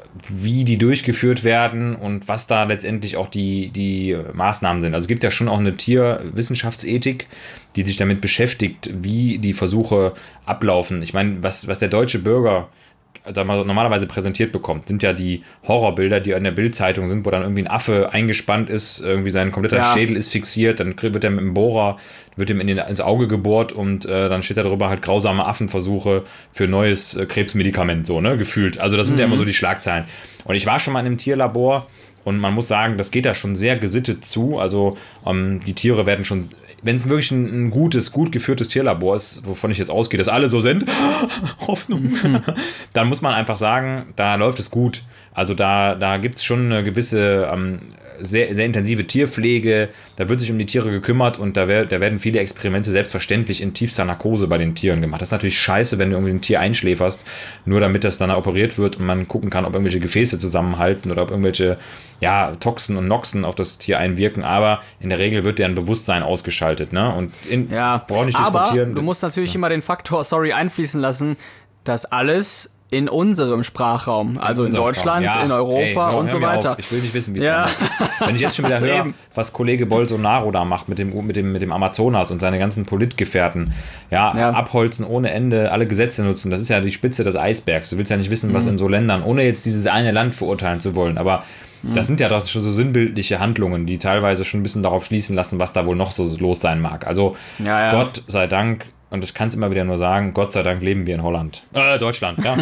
Speaker 2: wie die durchgeführt werden und was da letztendlich auch die, die Maßnahmen sind. Also es gibt ja schon auch eine Tierwissenschaftsethik, die sich damit beschäftigt, wie die Versuche ablaufen. Ich meine, was, was der deutsche Bürger da normalerweise präsentiert bekommt, sind ja die Horrorbilder, die in der Bild-Zeitung sind, wo dann irgendwie ein Affe eingespannt ist, irgendwie sein kompletter ja. Schädel ist fixiert, dann wird er mit dem Bohrer, wird ihm in den, ins Auge gebohrt und äh, dann steht da drüber halt grausame Affenversuche für neues äh, Krebsmedikament, so, ne, gefühlt. Also das sind mhm. ja immer so die Schlagzeilen. Und ich war schon mal in einem Tierlabor und man muss sagen, das geht da schon sehr gesittet zu. Also ähm, die Tiere werden schon wenn es wirklich ein, ein gutes, gut geführtes Tierlabor ist, wovon ich jetzt ausgehe, dass alle so sind, Hoffnung, dann muss man einfach sagen, da läuft es gut. Also da, da gibt es schon eine gewisse ähm, sehr, sehr intensive Tierpflege, da wird sich um die Tiere gekümmert und da, wär, da werden viele Experimente selbstverständlich in tiefster Narkose bei den Tieren gemacht. Das ist natürlich scheiße, wenn du irgendwie ein Tier einschläferst, nur damit das dann operiert wird und man gucken kann, ob irgendwelche Gefäße zusammenhalten oder ob irgendwelche ja, Toxen und Noxen auf das Tier einwirken, aber in der Regel wird deren Bewusstsein ausgeschaltet. Ne? Und in,
Speaker 3: Ja,
Speaker 2: brauche nicht
Speaker 3: aber
Speaker 2: diskutieren.
Speaker 3: du musst natürlich ja. immer den Faktor, sorry, einfließen lassen, dass alles in unserem Sprachraum, also in, in Deutschland, ja, in Europa ey, hör, und so weiter.
Speaker 2: Auf. Ich will nicht wissen, wie es
Speaker 3: ja.
Speaker 2: anders ist. Wenn ich jetzt schon wieder höre, was Kollege Bolsonaro da macht mit dem, mit dem, mit dem Amazonas und seine ganzen Politgefährten, ja, ja, abholzen ohne Ende, alle Gesetze nutzen, das ist ja die Spitze des Eisbergs. Du willst ja nicht wissen, was mhm. in so Ländern, ohne jetzt dieses eine Land verurteilen zu wollen, aber mhm. das sind ja doch schon so sinnbildliche Handlungen, die teilweise schon ein bisschen darauf schließen lassen, was da wohl noch so los sein mag. Also
Speaker 3: ja, ja.
Speaker 2: Gott sei Dank, und ich kann es immer wieder nur sagen, Gott sei Dank leben wir in Holland. Äh, Deutschland, ja.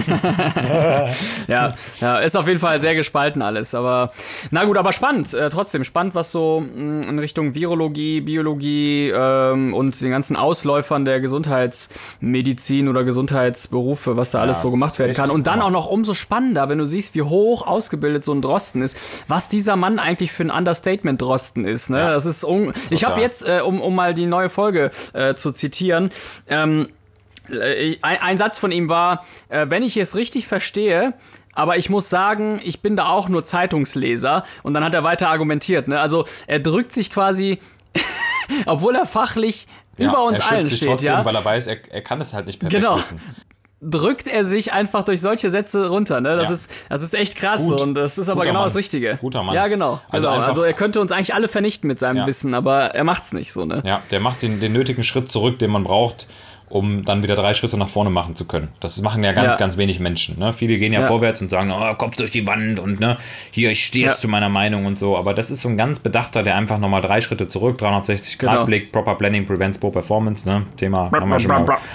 Speaker 3: ja. Ja, ist auf jeden Fall sehr gespalten alles. Aber na gut, aber spannend. Äh, trotzdem spannend, was so mh, in Richtung Virologie, Biologie ähm, und den ganzen Ausläufern der Gesundheitsmedizin oder Gesundheitsberufe, was da alles ja, so gemacht werden kann. Und dann auch noch umso spannender, wenn du siehst, wie hoch ausgebildet so ein Drosten ist, was dieser Mann eigentlich für ein Understatement Drosten ist. Ne? Ja. Das ist un- ich habe jetzt, äh, um, um mal die neue Folge äh, zu zitieren, Ähm, ein, ein Satz von ihm war, äh, wenn ich es richtig verstehe, aber ich muss sagen, ich bin da auch nur Zeitungsleser. Und dann hat er weiter argumentiert. Ne? Also er drückt sich quasi, obwohl er fachlich ja, über uns allen steht.
Speaker 2: Trotzdem,
Speaker 3: ja,
Speaker 2: weil er weiß, er, er kann es halt nicht perfekt
Speaker 3: genau.
Speaker 2: wissen.
Speaker 3: Drückt er sich einfach durch solche Sätze runter, ne? Das, ja. ist, das ist echt krass. Gut. Und das ist aber
Speaker 2: Guter
Speaker 3: genau
Speaker 2: Mann.
Speaker 3: Das Richtige.
Speaker 2: Guter Mann.
Speaker 3: Ja, genau.
Speaker 2: Also,
Speaker 3: genau. also er könnte uns eigentlich alle vernichten mit seinem
Speaker 2: ja.
Speaker 3: Wissen, aber er macht's nicht so, ne?
Speaker 2: Ja, der macht den, den nötigen Schritt zurück, den man braucht, um dann wieder drei Schritte nach vorne machen zu können. Das machen ja ganz, ja. ganz wenig Menschen. Ne? Viele gehen ja, ja vorwärts und sagen, oh, Kopf durch die Wand und ne, hier, ich stehe jetzt ja. zu meiner Meinung und so. Aber das ist so ein ganz Bedachter, der einfach nochmal drei Schritte zurück, dreihundertsechzig Grad genau. Blick, Proper Planning prevents poor performance, ne? Thema haben wir schon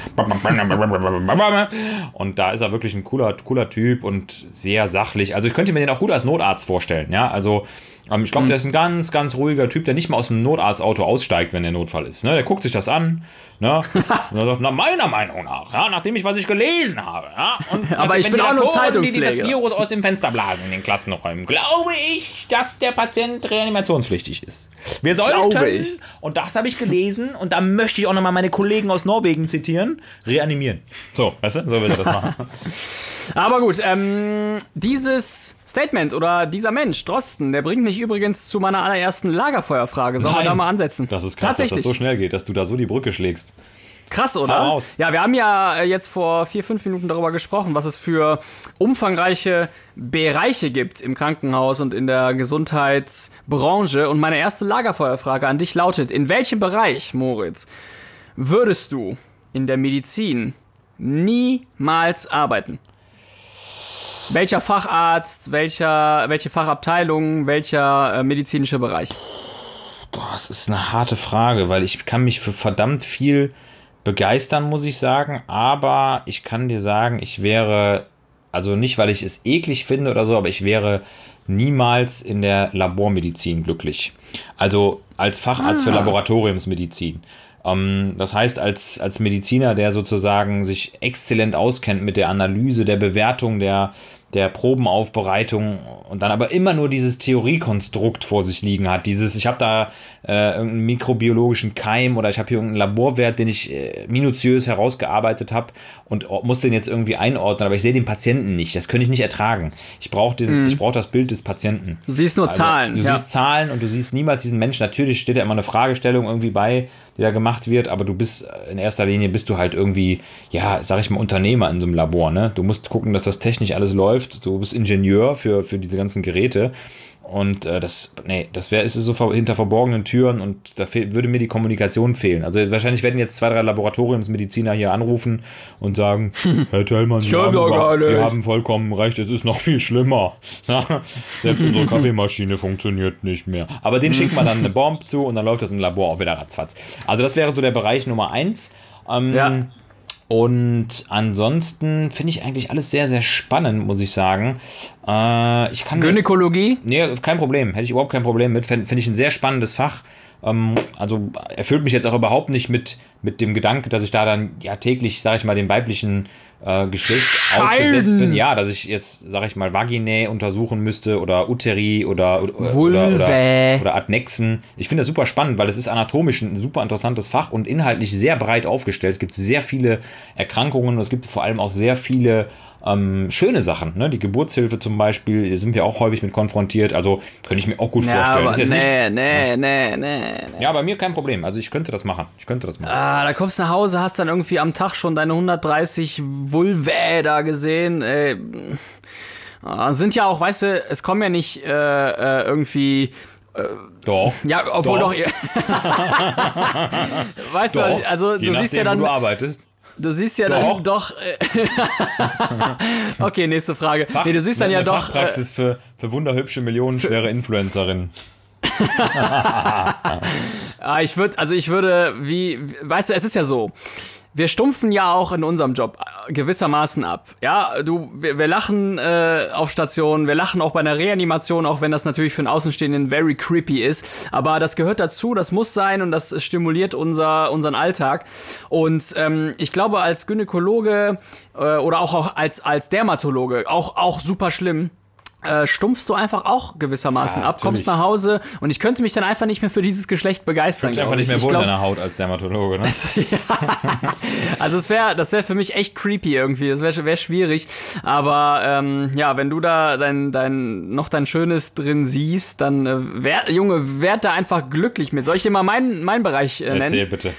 Speaker 2: mal. Und da ist er wirklich ein cooler, cooler Typ und sehr sachlich. Also ich könnte mir den auch gut als Notarzt vorstellen. Ja, also ähm, ich glaube, mhm. der ist ein ganz, ganz ruhiger Typ, der nicht mal aus dem Notarztauto aussteigt, wenn der Notfall ist. Ne? Der guckt sich das an. Ne? Und er sagt, na, meiner Meinung nach, ja, nachdem ich was ich gelesen habe, ja, und
Speaker 3: aber ich bin auch nur Zeitungsleger,
Speaker 2: die das Virus aus dem Fenster blasen in den Klassenräumen, glaube ich, dass der Patient reanimationspflichtig ist. Wir sollten, und das habe ich gelesen, und da möchte ich auch nochmal meine Kollegen aus Norwegen zitieren, reanimieren. So, weißt du, so will er das machen.
Speaker 3: Aber gut, ähm, dieses Statement oder dieser Mensch, Drosten, der bringt mich übrigens zu meiner allerersten Lagerfeuerfrage. Sollen wir da mal ansetzen?
Speaker 2: Das ist krass, dass das so schnell geht, dass du da so die Brücke schlägst.
Speaker 3: Krass, oder? Ja, wir haben ja jetzt vor vier, fünf Minuten darüber gesprochen, was es für umfangreiche Bereiche gibt im Krankenhaus und in der Gesundheitsbranche. Und meine erste Lagerfeuerfrage an dich lautet, in welchem Bereich, Moritz, würdest du in der Medizin niemals arbeiten? Welcher Facharzt, welcher, welche Fachabteilung, welcher äh, medizinische Bereich?
Speaker 2: Das ist eine harte Frage, weil ich kann mich für verdammt viel begeistern, muss ich sagen, aber ich kann dir sagen, ich wäre, also nicht, weil ich es eklig finde oder so, aber ich wäre niemals in der Labormedizin glücklich. Also als Facharzt ah. für Laboratoriumsmedizin. Um, das heißt, als, als Mediziner, der sozusagen sich exzellent auskennt mit der Analyse, der Bewertung, der, der Probenaufbereitung und dann aber immer nur dieses Theoriekonstrukt vor sich liegen hat. Dieses, ich habe da äh, irgendeinen mikrobiologischen Keim oder ich habe hier irgendeinen Laborwert, den ich äh, minutiös herausgearbeitet habe und muss den jetzt irgendwie einordnen, aber ich sehe den Patienten nicht. Das könnte ich nicht ertragen. Ich brauche mhm. ich brauch das Bild des Patienten.
Speaker 3: Du siehst nur also, Zahlen.
Speaker 2: Du ja. siehst Zahlen und du siehst niemals diesen Menschen. Natürlich steht da immer eine Fragestellung irgendwie bei, die da gemacht wird, aber du bist in erster Linie bist du halt irgendwie, ja, sag ich mal, Unternehmer in so einem Labor, ne? Du musst gucken, dass das technisch alles läuft. Du bist Ingenieur für, für diese ganzen Geräte. Und äh, das, nee, das wäre, ist es so hinter verborgenen Türen und da fehl, würde mir die Kommunikation fehlen. Also jetzt, wahrscheinlich werden jetzt zwei, drei Laboratoriumsmediziner hier anrufen und sagen, Herr Tellmann, Sie, haben, Sie haben vollkommen recht, es ist noch viel schlimmer. Selbst unsere Kaffeemaschine funktioniert nicht mehr. Aber den schickt man dann eine Bombe zu und dann läuft das im Labor auch wieder ratzfatz. Also das wäre so der Bereich Nummer eins. Ähm, ja. Und ansonsten finde ich eigentlich alles sehr, sehr spannend, muss ich sagen. Äh, ich kann
Speaker 3: Gynäkologie?
Speaker 2: Nee, kein Problem. Hätte ich überhaupt kein Problem mit. Finde find ich ein sehr spannendes Fach. Ähm, also erfüllt mich jetzt auch überhaupt nicht mit, mit dem Gedanke, dass ich da dann ja täglich, sag ich mal, dem weiblichen äh, Geschlecht ausgesetzt bin. Ja, dass ich jetzt, sag ich mal, Vaginae untersuchen müsste oder Uteri oder, oder, oder, oder, oder Adnexen. Ich finde das super spannend, weil es ist anatomisch ein super interessantes Fach und inhaltlich sehr breit aufgestellt. Es gibt sehr viele Erkrankungen und es gibt vor allem auch sehr viele Ähm, schöne Sachen, ne? Die Geburtshilfe zum Beispiel, sind wir auch häufig mit konfrontiert, also könnte ich mir auch gut
Speaker 3: ja,
Speaker 2: vorstellen.
Speaker 3: Aber
Speaker 2: ist jetzt
Speaker 3: nee,
Speaker 2: nichts,
Speaker 3: nee,
Speaker 2: ja.
Speaker 3: nee, nee, nee.
Speaker 2: Ja, bei mir kein Problem, also ich könnte das machen, ich könnte das machen.
Speaker 3: Ah, da kommst du nach Hause, hast dann irgendwie am Tag schon deine hundertdreißig Vulvae da gesehen, ey. Ah, sind ja auch, weißt du, es kommen ja nicht äh, äh, irgendwie... Äh,
Speaker 2: doch.
Speaker 3: Ja, obwohl doch...
Speaker 2: doch.
Speaker 3: weißt
Speaker 2: doch.
Speaker 3: du, also
Speaker 2: Je
Speaker 3: du
Speaker 2: nachdem,
Speaker 3: siehst ja dann...
Speaker 2: wo du arbeitest.
Speaker 3: Du siehst ja
Speaker 2: doch.
Speaker 3: dann doch. Äh, okay, nächste Frage.
Speaker 2: Fach,
Speaker 3: nee, du siehst dann
Speaker 2: eine
Speaker 3: ja doch.
Speaker 2: Fachpraxis äh, für, für wunderhübsche, millionenschwere Influencerinnen.
Speaker 3: ah, ich würde, also ich würde, wie, weißt du, es ist ja so. Wir stumpfen ja auch in unserem Job gewissermaßen ab. Ja, du, wir, wir lachen äh, auf Stationen, wir lachen auch bei einer Reanimation, auch wenn das natürlich für einen Außenstehenden very creepy ist. Aber das gehört dazu, das muss sein und das stimuliert unser, unseren Alltag. Und ähm, ich glaube, als Gynäkologe äh, oder auch, auch als, als Dermatologe, auch, auch super schlimm, Äh, stumpfst du einfach auch gewissermaßen
Speaker 2: ja,
Speaker 3: ab, kommst nach Hause und ich könnte mich dann einfach nicht mehr für dieses Geschlecht begeistern.
Speaker 2: Ich einfach nicht mehr
Speaker 3: ich
Speaker 2: wohl
Speaker 3: glaub,
Speaker 2: in deiner Haut als Dermatologe, ne?
Speaker 3: Also es wäre, das wäre für mich echt creepy irgendwie, das wäre wär schwierig, aber ähm, ja, wenn du da dein, dein, noch dein Schönes drin siehst, dann, äh, wär, Junge, werd da einfach glücklich mit. Soll ich dir mal meinen, meinen Bereich äh, nennen?
Speaker 2: Erzähl bitte.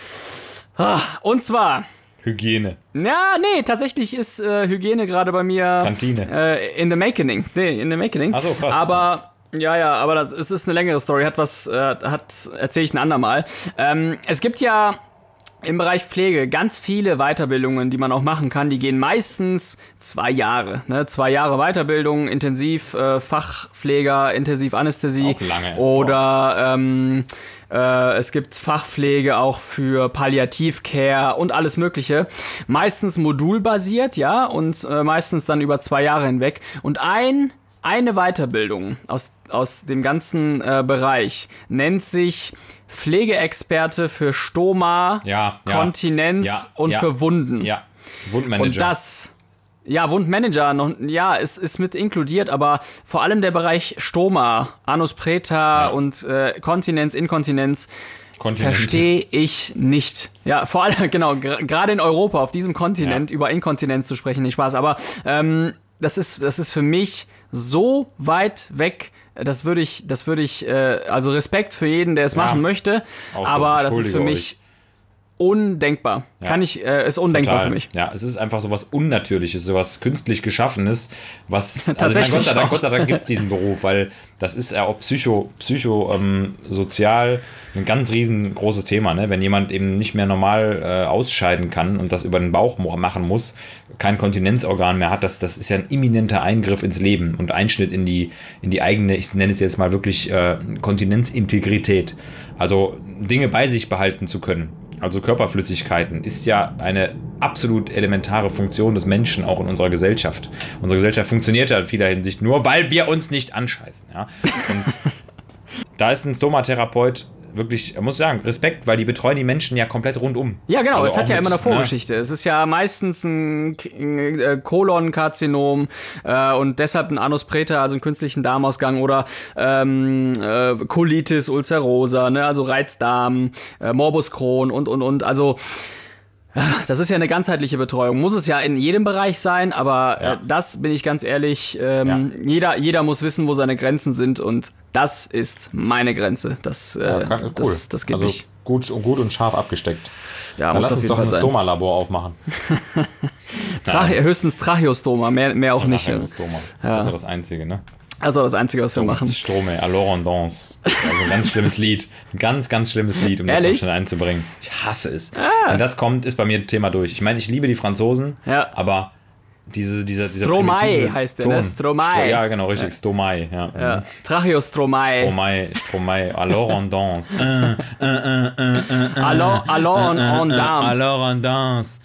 Speaker 3: Und zwar...
Speaker 2: Hygiene.
Speaker 3: Ja, nee, tatsächlich ist äh, Hygiene gerade bei mir
Speaker 2: Kantine.
Speaker 3: Äh, in the making. Nee, in the making.
Speaker 2: Ach so, krass.
Speaker 3: Aber ja, ja, aber das es ist eine längere Story, hat was äh, hat erzähle ich ein andermal. Ähm, es gibt ja im Bereich Pflege ganz viele Weiterbildungen, die man auch machen kann. Die gehen meistens zwei Jahre. Ne? Zwei Jahre Weiterbildung, intensiv äh, Fachpfleger, Intensivanästhesie.
Speaker 2: Auch lange.
Speaker 3: Oder ähm, äh, es gibt Fachpflege auch für Palliativcare und alles Mögliche. Meistens modulbasiert, ja, und äh, meistens dann über zwei Jahre hinweg. Und ein Eine Weiterbildung aus, aus dem ganzen äh, Bereich nennt sich Pflegeexperte für Stoma,
Speaker 2: ja, ja,
Speaker 3: Kontinenz
Speaker 2: ja,
Speaker 3: und
Speaker 2: ja,
Speaker 3: für Wunden.
Speaker 2: Ja, Wundmanager.
Speaker 3: Und das, ja, Wundmanager, noch, ja, ist, ist mit inkludiert, aber vor allem der Bereich Stoma, Anus Preta
Speaker 2: ja.
Speaker 3: und äh, Kontinenz, Inkontinenz, verstehe ich nicht. Ja, vor allem, genau, gerade in Europa, auf diesem Kontinent, ja. über Inkontinenz zu sprechen, nicht Spaß, aber ähm, das ist, das ist für mich so weit weg, das würde ich, das würde ich, äh, also Respekt für jeden, der es ja, machen möchte, aber das ist für mich undenkbar. Ja. Kann ich, äh, ist undenkbar
Speaker 2: Total.
Speaker 3: Für mich.
Speaker 2: Ja, es ist einfach so was Unnatürliches, so was künstlich Geschaffenes, was, also
Speaker 3: Tatsächlich
Speaker 2: Gott sei Dank, Gott sei Dank gibt es diesen Beruf, weil das ist ja auch psycho, psycho ähm, sozial ein ganz riesengroßes Thema, ne? Wenn jemand eben nicht mehr normal äh, ausscheiden kann und das über den Bauch machen muss, kein Kontinenzorgan mehr hat, das, das ist ja ein imminenter Eingriff ins Leben und Einschnitt in die, in die eigene, ich nenne es jetzt mal wirklich äh, Kontinenzintegrität. Also Dinge bei sich behalten zu können. Also Körperflüssigkeiten ist ja eine absolut elementare Funktion des Menschen auch in unserer Gesellschaft. Unsere Gesellschaft funktioniert ja in vieler Hinsicht nur, weil wir uns nicht anscheißen. Ja? Und da ist ein Stomatherapeut wirklich, muss ich sagen, Respekt, weil die betreuen die Menschen ja komplett rundum.
Speaker 3: Ja, genau,
Speaker 2: also
Speaker 3: es hat ja
Speaker 2: mit,
Speaker 3: immer eine Vorgeschichte. Ne? Es ist ja meistens ein äh, Kolonkarzinom äh, und deshalb ein Anus Preta, also einen künstlichen Darmausgang oder ähm, äh, Colitis ulcerosa, ne? Also Reizdarm, äh, Morbus Crohn und, und, und. Also das ist ja eine ganzheitliche Betreuung. Muss es ja in jedem Bereich sein, aber ja. äh, das, bin ich ganz ehrlich, ähm, ja. jeder, jeder muss wissen, wo seine Grenzen sind und das ist meine Grenze. Das, äh,
Speaker 2: ja, kann, cool.
Speaker 3: das, das geht
Speaker 2: also
Speaker 3: nicht.
Speaker 2: Gut, gut und scharf abgesteckt.
Speaker 3: Ja,
Speaker 2: dann
Speaker 3: muss
Speaker 2: lass
Speaker 3: auf
Speaker 2: uns
Speaker 3: jeden
Speaker 2: doch
Speaker 3: Fall
Speaker 2: ein
Speaker 3: sein.
Speaker 2: Stoma-Labor aufmachen.
Speaker 3: Trache- höchstens Tracheostoma, mehr, mehr auch
Speaker 2: ja,
Speaker 3: nicht.
Speaker 2: Tracheostoma.
Speaker 3: Ja.
Speaker 2: Das ist ja das Einzige, ne?
Speaker 3: Also das Einzige, was wir machen.
Speaker 2: Strome, alors on danse. Also ein ganz schlimmes Lied. Ein ganz, ganz schlimmes Lied, um
Speaker 3: Ehrlich?
Speaker 2: das noch schnell einzubringen. Ich hasse es.
Speaker 3: Ah.
Speaker 2: Wenn das kommt, ist bei mir das Thema durch. Ich meine, ich liebe die Franzosen,
Speaker 3: ja.
Speaker 2: aber diese, dieser, dieser
Speaker 3: Stromae
Speaker 2: primitive
Speaker 3: heißt der,
Speaker 2: Ton.
Speaker 3: ne? Stromae.
Speaker 2: Stro- Ja, genau, richtig. Stromae, ja.
Speaker 3: Ja. Tracheostromae.
Speaker 2: Stromae, Stromae. Alors on danse. Äh,
Speaker 3: Allons, allons on, on
Speaker 2: äh,
Speaker 3: Darm.
Speaker 2: Alors on danse.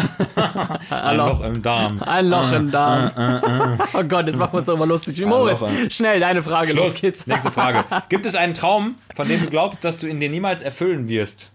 Speaker 2: Ein Loch im Darm.
Speaker 3: Ein Loch im Darm. Oh Gott, jetzt machen wir uns doch mal lustig. Wie Moritz,
Speaker 2: Loch im-
Speaker 3: schnell, deine Frage, los
Speaker 2: Schluss.
Speaker 3: geht's.
Speaker 2: Nächste Frage. Gibt es einen Traum, von dem du glaubst, dass du ihn dir niemals erfüllen wirst?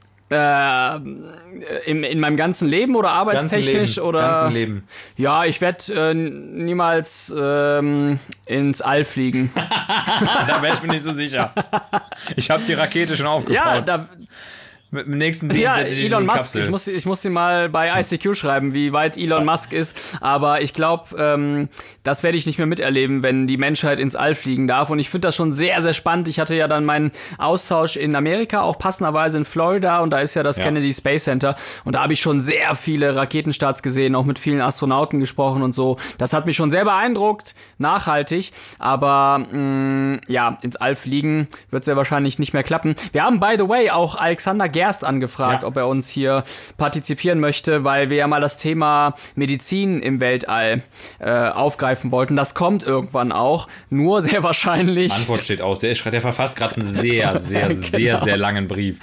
Speaker 3: Äh, in, in meinem ganzen Leben oder arbeitstechnisch?
Speaker 2: Ganzen Leben.
Speaker 3: Oder?
Speaker 2: Ganzen Leben.
Speaker 3: Ja, ich werde äh, niemals ähm, ins All fliegen.
Speaker 2: Da wäre ich mir nicht so sicher. Ich habe die Rakete schon aufgebaut.
Speaker 3: Ja, da,
Speaker 2: Mit dem nächsten Dienst
Speaker 3: ja,
Speaker 2: setze ich dich
Speaker 3: Elon
Speaker 2: in die
Speaker 3: Musk.
Speaker 2: Kapsel.
Speaker 3: Ich muss, ich muss dir mal bei I C Q schreiben, wie weit Elon Musk ist. Aber ich glaube, ähm, das werde ich nicht mehr miterleben, wenn die Menschheit ins All fliegen darf. Und ich finde das schon sehr, sehr spannend. Ich hatte ja dann meinen Austausch in Amerika, auch passenderweise in Florida. Und da ist ja das
Speaker 2: Ja.
Speaker 3: Kennedy Space Center. Und da habe ich schon sehr viele Raketenstarts gesehen, auch mit vielen Astronauten gesprochen und so. Das hat mich schon sehr beeindruckt, nachhaltig. Aber mh, ja, ins All fliegen wird sehr wahrscheinlich nicht mehr klappen. Wir haben, by the way, auch Alexander Gerst angefragt,
Speaker 2: Ja.
Speaker 3: ob er uns hier partizipieren möchte, weil wir ja mal das Thema Medizin im Weltall äh, aufgreifen wollten. Das kommt irgendwann auch, nur sehr wahrscheinlich.
Speaker 2: Antwort steht aus. Der, ist, der verfasst gerade einen sehr, sehr,
Speaker 3: Genau.
Speaker 2: sehr, sehr langen Brief.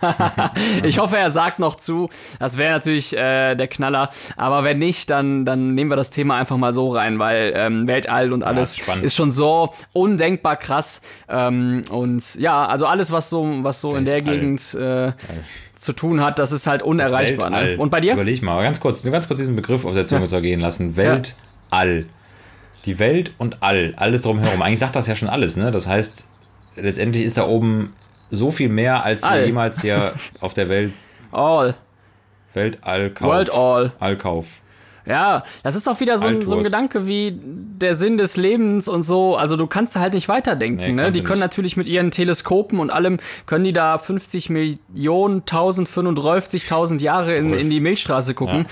Speaker 3: Ich hoffe, er sagt noch zu. Das wäre natürlich äh, der Knaller. Aber wenn nicht, dann, dann nehmen wir das Thema einfach mal so rein, weil ähm, Weltall und alles
Speaker 2: ist spannend.
Speaker 3: ist schon so undenkbar krass. Ähm, und ja, also alles, was so, was so in der
Speaker 2: Weltall.
Speaker 3: Gegend äh, zu tun hat, das ist halt unerreichbar.
Speaker 2: Weltall.
Speaker 3: Ne? Und bei dir?
Speaker 2: Überleg mal, ganz kurz, nur ganz kurz diesen Begriff auf der Zunge zergehen lassen. Weltall. Die Welt und All. Alles drumherum. Eigentlich sagt das ja schon alles, ne? Das heißt, letztendlich ist da oben so viel mehr, als
Speaker 3: All.
Speaker 2: wir jemals hier auf der Welt
Speaker 3: All.
Speaker 2: Weltall-Kauf.
Speaker 3: World All.
Speaker 2: Allkauf.
Speaker 3: Ja, das ist auch wieder so ein, so ein
Speaker 2: Altwurst.
Speaker 3: Gedanke wie der Sinn des Lebens und so. Also du kannst da halt nicht weiterdenken.
Speaker 2: Nee,
Speaker 3: ne?
Speaker 2: kannst
Speaker 3: Die
Speaker 2: du
Speaker 3: können
Speaker 2: nicht.
Speaker 3: natürlich mit ihren Teleskopen und allem, können die da fünfzig Millionen, tausendfünfunddreißigtausend Jahre in, in die Milchstraße gucken.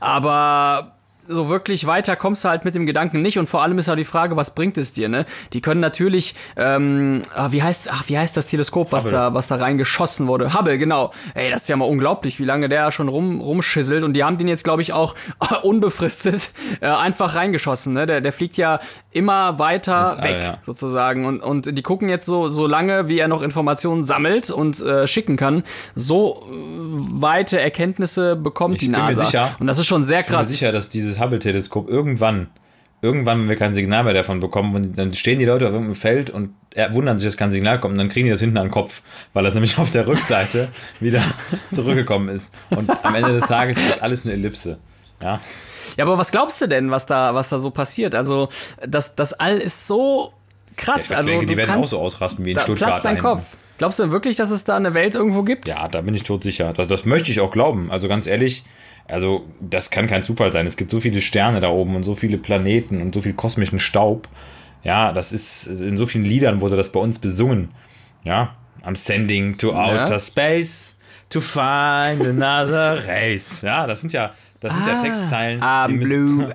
Speaker 3: Aber so wirklich weiter kommst du halt mit dem Gedanken nicht. Und vor allem ist auch die Frage, was bringt es dir, ne? Die können natürlich, ähm, ah, wie heißt, ach, wie heißt das Teleskop, was
Speaker 2: Hubble.
Speaker 3: da, was da reingeschossen wurde? Hubble, genau. Ey, das ist ja mal unglaublich, wie lange der schon rum, rumschisselt. Und die haben den jetzt, glaube ich, auch unbefristet äh, einfach reingeschossen, ne? Der, der fliegt ja immer weiter
Speaker 2: Das, äh,
Speaker 3: weg,
Speaker 2: ja.
Speaker 3: sozusagen. Und, und die gucken jetzt so, so lange, wie er noch Informationen sammelt und äh, schicken kann. So äh, weite Erkenntnisse bekommt
Speaker 2: Ich
Speaker 3: die
Speaker 2: bin mir
Speaker 3: NASA.
Speaker 2: sicher-
Speaker 3: und das ist schon sehr
Speaker 2: Ich bin mir
Speaker 3: krass.
Speaker 2: sicher, dass dieses Hubble-Teleskop irgendwann, irgendwann, wenn wir kein Signal mehr davon bekommen, und dann stehen die Leute auf irgendeinem Feld und er- wundern sich, dass kein Signal kommt, und dann kriegen die das hinten an den Kopf, weil das nämlich auf der Rückseite wieder zurückgekommen ist. Und am Ende des Tages ist alles eine Ellipse. Ja.
Speaker 3: Ja, aber was glaubst du denn, was da, was da so passiert? Also, das, das All ist so krass.
Speaker 2: Ich
Speaker 3: also,
Speaker 2: denke, die
Speaker 3: du
Speaker 2: werden auch
Speaker 3: kannst,
Speaker 2: so ausrasten wie in
Speaker 3: da
Speaker 2: Stuttgart.
Speaker 3: platzt dein
Speaker 2: da hinten.
Speaker 3: Kopf. Glaubst du wirklich, dass es da eine Welt irgendwo gibt?
Speaker 2: Ja, da bin ich todsicher. Das, das möchte ich auch glauben. Also ganz ehrlich, also das kann kein Zufall sein. Es gibt so viele Sterne da oben und so viele Planeten und so viel kosmischen Staub. Ja, das ist, in so vielen Liedern wurde das bei uns besungen. Ja, I'm sending to outer space to find another race. Ja, das sind ja, das sind ja Textzeilen. die
Speaker 3: I'm
Speaker 2: müssen-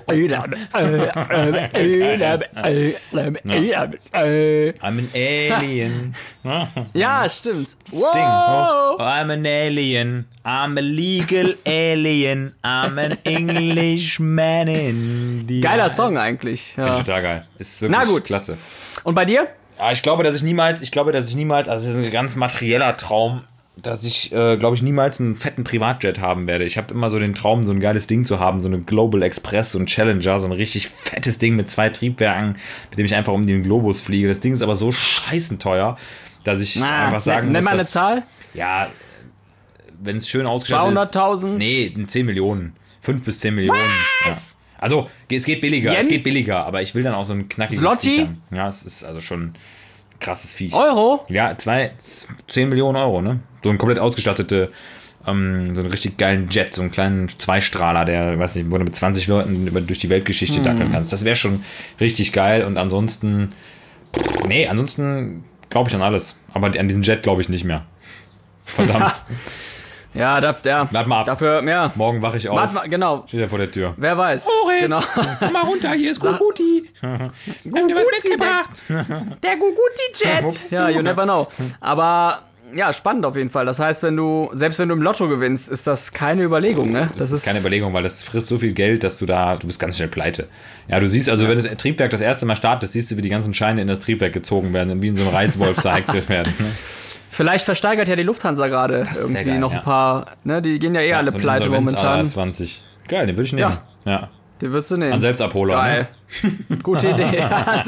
Speaker 3: blue.
Speaker 2: I'm an alien.
Speaker 3: Ja, stimmt.
Speaker 2: Sting. Oh,
Speaker 3: Wow.
Speaker 2: I'm an alien. I'm a legal alien. I'm an Englishman in the...
Speaker 3: Geiler Song eigentlich.
Speaker 2: Finde ich
Speaker 3: Ja.
Speaker 2: total geil. Ist wirklich
Speaker 3: Na gut.
Speaker 2: klasse.
Speaker 3: Und bei dir?
Speaker 2: Ja, ich glaube, dass ich niemals, ich glaube, dass ich niemals, also es ist ein ganz materieller Traum, dass ich, äh, glaube ich, niemals einen fetten Privatjet haben werde. Ich habe immer so den Traum, so ein geiles Ding zu haben, so eine Global Express, so ein Challenger, so ein richtig fettes Ding mit zwei Triebwerken, mit dem ich einfach um den Globus fliege. Das Ding ist aber so scheißen teuer, dass ich
Speaker 3: Na,
Speaker 2: einfach sagen
Speaker 3: nenn
Speaker 2: muss,
Speaker 3: mal eine
Speaker 2: dass,
Speaker 3: Zahl.
Speaker 2: ja, wenn es schön ausgestattet ist.
Speaker 3: zweihunderttausend?
Speaker 2: Nee, zehn Millionen. fünf bis zehn Millionen.
Speaker 3: Was?
Speaker 2: Ja. Also, es geht billiger,
Speaker 3: Yen?
Speaker 2: es geht billiger, aber ich will dann auch so ein knackiges
Speaker 3: Zloty?
Speaker 2: Viech haben. Ja, es ist also schon ein krasses Viech.
Speaker 3: Euro?
Speaker 2: Ja, zwei, zehn Millionen Euro, ne? So ein komplett ausgestattete, ähm, so einen richtig geilen Jet, so einen kleinen Zweistrahler, der, weiß nicht, wo du mit zwanzig Leuten über, durch die Weltgeschichte dackeln kannst. Das wäre schon richtig geil und ansonsten, nee, ansonsten glaube ich an alles. Aber an diesen Jet glaube ich nicht mehr. Verdammt.
Speaker 3: Ja, da, ja.
Speaker 2: Warte mal ab.
Speaker 3: Dafür, ja.
Speaker 2: Morgen wache ich auf.
Speaker 3: Warte mal, genau.
Speaker 2: Steht er vor der Tür.
Speaker 3: Wer weiß. Genau.
Speaker 2: Komm mal runter, hier ist Guguti.
Speaker 3: Guguti, der, der Guguti-Jet. Ja, you never know. Aber ja, spannend auf jeden Fall. Das heißt, wenn du, selbst wenn du im Lotto gewinnst, ist das keine Überlegung, ne?
Speaker 2: Das, das ist keine Überlegung, weil das frisst so viel Geld, dass du da, du bist ganz schnell pleite. Ja, du siehst, also ja. wenn das Triebwerk das erste Mal startet, siehst du, wie die ganzen Scheine in das Triebwerk gezogen werden und wie in so einem Reißwolf zerhäckselt werden. Ne?
Speaker 3: Vielleicht versteigert ja die Lufthansa gerade irgendwie geil, noch ein ja. paar, ne? Die gehen ja eh ja, alle so pleite momentan.
Speaker 2: A D A zwanzig. Geil, den würde ich nehmen. Ja. ja.
Speaker 3: Den würdest du nehmen.
Speaker 2: An Selbstabholer.
Speaker 3: Geil. Ne? Gute Idee.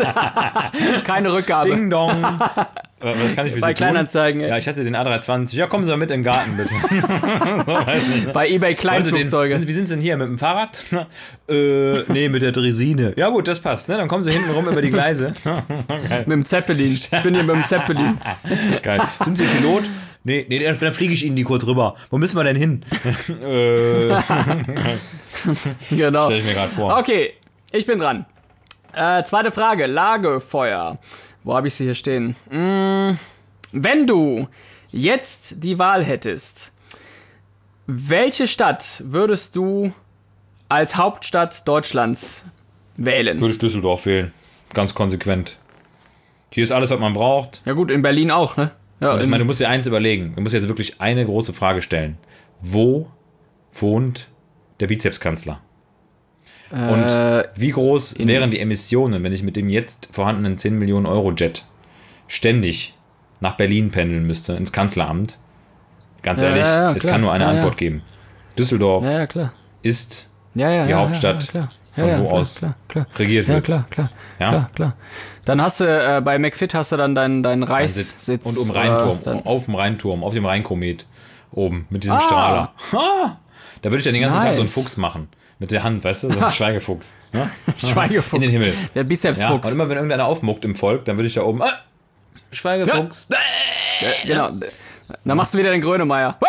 Speaker 3: Keine Rückgabe.
Speaker 2: Ding dong. Was kann ich für
Speaker 3: Bei
Speaker 2: Sie
Speaker 3: Kleinanzeigen.
Speaker 2: Tun? Ja, ich hatte den A drei zwanzig. Ja, kommen Sie mal mit in den Garten, bitte. so, weiß nicht, ne?
Speaker 3: Bei eBay Kleinflugzeuge.
Speaker 2: Den, sind, wie sind Sie denn hier? Mit dem Fahrrad? äh, nee, mit der Dresine. Ja gut, das passt. Ne? Dann kommen Sie hinten rum über die Gleise.
Speaker 3: Mit dem Zeppelin. Ich bin hier mit dem Zeppelin.
Speaker 2: Geil. Sind Sie Pilot? Nee, nee, dann, dann fliege ich Ihnen die kurz rüber. Wo müssen wir denn hin? äh,
Speaker 3: genau.
Speaker 2: Stell ich mir gerade vor.
Speaker 3: Okay, ich bin dran. Äh, zweite Frage. Lagerfeuer. Wo habe ich sie hier stehen? Hm, wenn du jetzt die Wahl hättest, welche Stadt würdest du als Hauptstadt Deutschlands wählen?
Speaker 2: Würde ich Düsseldorf wählen. Ganz konsequent. Hier ist alles, was man braucht.
Speaker 3: Ja gut, in Berlin auch, ne? Ja,
Speaker 2: ich meine, du musst dir eins überlegen. Du musst jetzt wirklich eine große Frage stellen. Wo wohnt der Bizepskanzler?
Speaker 3: Äh,
Speaker 2: Und wie groß wären die Emissionen, wenn ich mit dem jetzt vorhandenen zehn Millionen Euro Jet ständig nach Berlin pendeln müsste, ins Kanzleramt? Ganz ehrlich,
Speaker 3: ja, ja,
Speaker 2: es
Speaker 3: klar.
Speaker 2: kann nur eine
Speaker 3: ja,
Speaker 2: Antwort
Speaker 3: ja.
Speaker 2: geben. Düsseldorf
Speaker 3: ja, ja, klar.
Speaker 2: ist
Speaker 3: ja, ja,
Speaker 2: die
Speaker 3: ja,
Speaker 2: Hauptstadt,
Speaker 3: ja, klar.
Speaker 2: von
Speaker 3: ja, ja,
Speaker 2: wo
Speaker 3: klar,
Speaker 2: aus
Speaker 3: klar, klar.
Speaker 2: regiert
Speaker 3: ja,
Speaker 2: wird.
Speaker 3: klar, klar,
Speaker 2: Ja?
Speaker 3: klar, klar. Dann hast du äh, bei McFit hast du dann deinen deinen Reichssitz.
Speaker 2: Und um Rheinturm, auf dem Rheinturm, auf dem Rheinkomet oben, mit diesem
Speaker 3: Ah.
Speaker 2: Strahler. Ha! Da würde ich dann den ganzen
Speaker 3: Nice.
Speaker 2: Tag so einen Fuchs machen. Mit der Hand, weißt du? So ein Schweigefuchs. Ne?
Speaker 3: Schweigefuchs.
Speaker 2: In den Himmel.
Speaker 3: Der
Speaker 2: Ja?
Speaker 3: Bizepsfuchs.
Speaker 2: Und immer wenn irgendeiner aufmuckt im Volk, dann würde ich da oben, ah, Schweigefuchs.
Speaker 3: Ja, genau. Dann machst du wieder den Grönemeyer.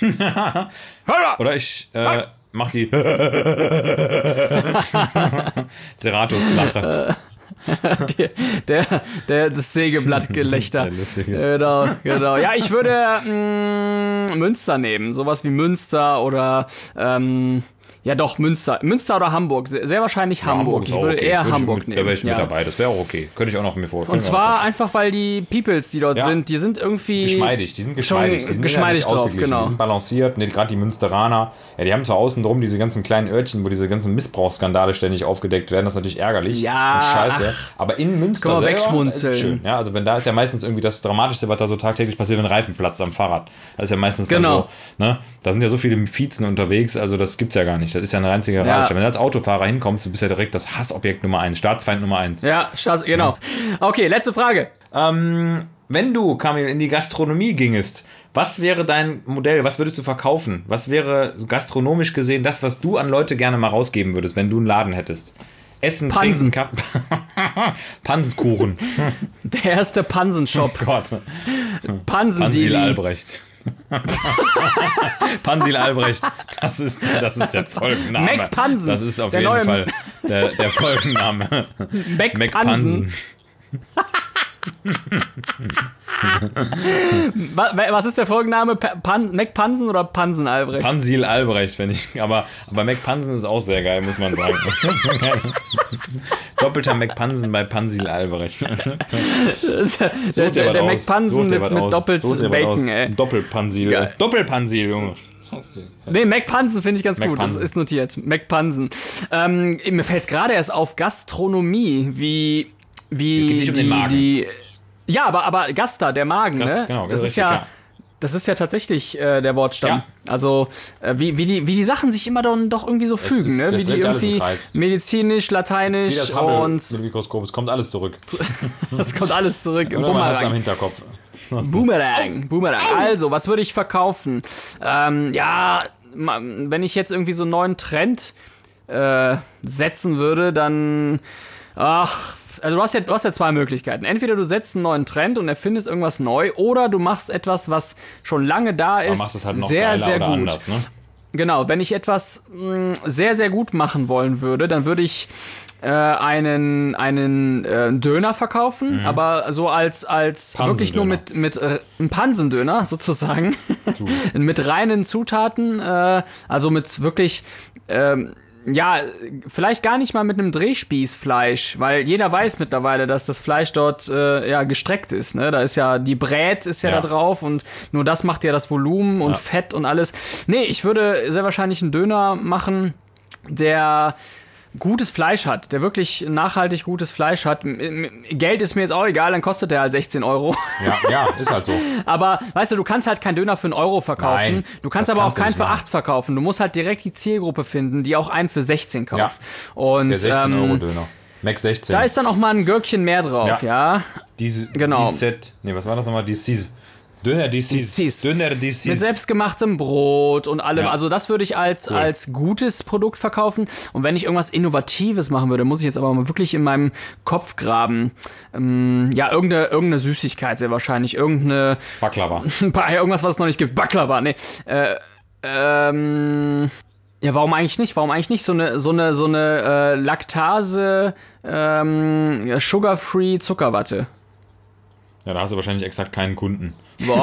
Speaker 2: Oder ich äh, mach die Seratus-Lache.
Speaker 3: der, der, der, das Sägeblattgelächter.
Speaker 2: Der lustige.
Speaker 3: Genau, genau. Ja, ich würde mh, Münster nehmen. Sowas wie Münster oder ähm, ja doch, Münster. Münster oder Hamburg. Sehr, sehr wahrscheinlich
Speaker 2: Ja,
Speaker 3: Hamburg.
Speaker 2: ist
Speaker 3: Ich
Speaker 2: auch
Speaker 3: würde
Speaker 2: okay.
Speaker 3: eher
Speaker 2: Würde ich
Speaker 3: Hamburg
Speaker 2: mit,
Speaker 3: nehmen.
Speaker 2: Da wäre ich mit
Speaker 3: ja.
Speaker 2: dabei. Das wäre auch okay. Könnte ich auch noch mir vorstellen.
Speaker 3: Und zwar einfach, weil die Peoples, die dort
Speaker 2: Ja.
Speaker 3: sind, die sind irgendwie
Speaker 2: geschmeidig, die sind geschmeidig,
Speaker 3: schon
Speaker 2: die sind
Speaker 3: geschmeidig
Speaker 2: ja nicht
Speaker 3: drauf,
Speaker 2: ausgeglichen,
Speaker 3: genau.
Speaker 2: die sind balanciert, ne, gerade die Münsteraner, ja, die haben zwar außen drum diese ganzen kleinen Örtchen, wo diese ganzen Missbrauchsskandale ständig aufgedeckt werden, das ist natürlich ärgerlich
Speaker 3: Ja,
Speaker 2: und scheiße, aber in Münster
Speaker 3: Kann man
Speaker 2: selber
Speaker 3: wegschmunzeln.
Speaker 2: ist es schön, ja, also wenn da ist ja meistens irgendwie das Dramatischste, was da so tagtäglich passiert, wenn ein Reifen platzt am Fahrrad, das ist ja meistens
Speaker 3: Genau.
Speaker 2: dann so, ne, da sind ja so viele Viezen unterwegs, also das gibt's ja gar nicht, das ist ja eine einzige
Speaker 3: Ja.
Speaker 2: Rage, wenn du als Autofahrer hinkommst, du bist ja direkt das Hassobjekt Nummer eins, Staatsfeind Nummer eins.
Speaker 3: Ja, Staats, genau. Okay, letzte Frage.
Speaker 2: Ähm, wenn du, Kamil, in die Gastronomie gingest, was wäre dein Modell? Was würdest du verkaufen? Was wäre gastronomisch gesehen das, was du an Leute gerne mal rausgeben würdest, wenn du einen Laden hättest? Essen,
Speaker 3: Pansen.
Speaker 2: Trinken, Kaffee. Pansenkuchen.
Speaker 3: Der erste Pansenshop.
Speaker 2: Oh Gott. Pansil
Speaker 3: Pansendili.
Speaker 2: Albrecht. Pansil Albrecht. Das ist, das ist der Folgenname.
Speaker 3: Mac Pansen.
Speaker 2: Das ist auf
Speaker 3: Der
Speaker 2: jeden
Speaker 3: neue-
Speaker 2: Fall der, der Folgenname.
Speaker 3: Mac
Speaker 2: Mac
Speaker 3: Pansen. Wa- Was ist der Folgenname? Pa- Pan Mac Pansen oder Pansen Albrecht?
Speaker 2: Pansil Albrecht, wenn ich. Aber, aber McPansen ist auch sehr geil, muss man sagen. Doppelter McPansen bei Pansil Albrecht.
Speaker 3: der
Speaker 2: Such dir
Speaker 3: der,
Speaker 2: was
Speaker 3: der
Speaker 2: aus.
Speaker 3: Mac Pansen
Speaker 2: Such dir
Speaker 3: mit,
Speaker 2: was
Speaker 3: mit
Speaker 2: aus.
Speaker 3: doppelt
Speaker 2: Such dir was
Speaker 3: Bacon,
Speaker 2: aus.
Speaker 3: ey.
Speaker 2: Doppelpansil.
Speaker 3: Geil.
Speaker 2: Doppelpansil, Junge.
Speaker 3: Nee, Mac Pansen finde ich ganz gut. Das
Speaker 2: McPansen.
Speaker 3: ist notiert. Mac Pansen. Ähm, mir fällt gerade erst auf Gastronomie, wie. wie
Speaker 2: Geht nicht um den
Speaker 3: die,
Speaker 2: Magen.
Speaker 3: die. Ja, aber, aber Gasta, der Magen,
Speaker 2: Gast,
Speaker 3: ne?
Speaker 2: genau,
Speaker 3: das ist
Speaker 2: richtig,
Speaker 3: ja.
Speaker 2: ja.
Speaker 3: Das ist ja tatsächlich äh, der Wortstamm.
Speaker 2: Ja.
Speaker 3: Also, äh, wie, wie, die, wie die Sachen sich immer dann doch irgendwie so fügen,
Speaker 2: ist-
Speaker 3: ne?
Speaker 2: das
Speaker 3: Wie die
Speaker 2: dreht sich alles im
Speaker 3: irgendwie
Speaker 2: Kreis.
Speaker 3: medizinisch,
Speaker 2: Wie
Speaker 3: lateinisch
Speaker 2: das Hubble
Speaker 3: und
Speaker 2: mit dem Mikroskop, es kommt alles zurück.
Speaker 3: das kommt alles zurück im
Speaker 2: Oder man hast es am
Speaker 3: Bumerang.
Speaker 2: Hinterkopf.
Speaker 3: Boomerang, Boomerang. Also, was würde ich verkaufen? Ähm, ja, ma- wenn ich jetzt irgendwie so einen neuen Trend äh, setzen würde, dann. Ach. Also du hast, ja, du hast ja zwei Möglichkeiten. Entweder du setzt einen neuen Trend und erfindest irgendwas neu, oder du machst etwas, was schon lange da
Speaker 2: Aber
Speaker 3: ist,
Speaker 2: machst es halt noch
Speaker 3: sehr,
Speaker 2: geiler
Speaker 3: sehr
Speaker 2: oder
Speaker 3: gut.
Speaker 2: anders, ne?
Speaker 3: Genau, wenn ich etwas mh, sehr, sehr gut machen wollen würde, dann würde ich äh, einen, einen äh, Döner verkaufen,
Speaker 2: Mhm.
Speaker 3: aber so als, als wirklich nur mit, mit äh, einem Pansendöner sozusagen, mit reinen Zutaten, äh, also mit wirklich ähm, ja, vielleicht gar nicht mal mit einem Drehspießfleisch, weil jeder weiß mittlerweile, dass das Fleisch dort äh, ja gestreckt ist. Ne? Da ist ja die Brät ist ja, ja da drauf und nur das macht ja das Volumen und ja. Fett und alles. Nee, ich würde sehr wahrscheinlich einen Döner machen, der gutes Fleisch hat, der wirklich nachhaltig gutes Fleisch hat. Geld ist mir jetzt auch egal, dann kostet der halt sechzehn Euro.
Speaker 2: Ja, ja, ist halt so.
Speaker 3: Aber, weißt du, du kannst halt keinen Döner für einen Euro verkaufen.
Speaker 2: Nein,
Speaker 3: du kannst aber auch keinen für acht verkaufen. Du musst halt direkt die Zielgruppe finden, die auch einen für sechzehn kauft.
Speaker 2: Ja,
Speaker 3: und,
Speaker 2: der sechzehn Euro Döner. Mac sechzehn.
Speaker 3: Da ist dann auch mal ein Gürkchen mehr drauf, ja. ja?
Speaker 2: Diese,
Speaker 3: genau.
Speaker 2: Die Set, nee, was war das nochmal? Die Sis. Döner D Cs. Döner D Cs.
Speaker 3: Mit selbstgemachtem Brot und allem. Ja. Also das würde ich als, cool. als gutes Produkt verkaufen. Und wenn ich irgendwas Innovatives machen würde, muss ich jetzt aber mal wirklich in meinem Kopf graben. Ähm, ja, irgendeine, irgendeine Süßigkeit sehr wahrscheinlich. Irgendeine...
Speaker 2: Baklava.
Speaker 3: Irgendwas, was es noch nicht gibt. Baklava, nee. Äh, ähm... Ja, warum eigentlich nicht? Warum eigentlich nicht so eine so eine so eine äh, Laktase ähm, Sugar-free Zuckerwatte?
Speaker 2: Ja, da hast du wahrscheinlich exakt keinen Kunden.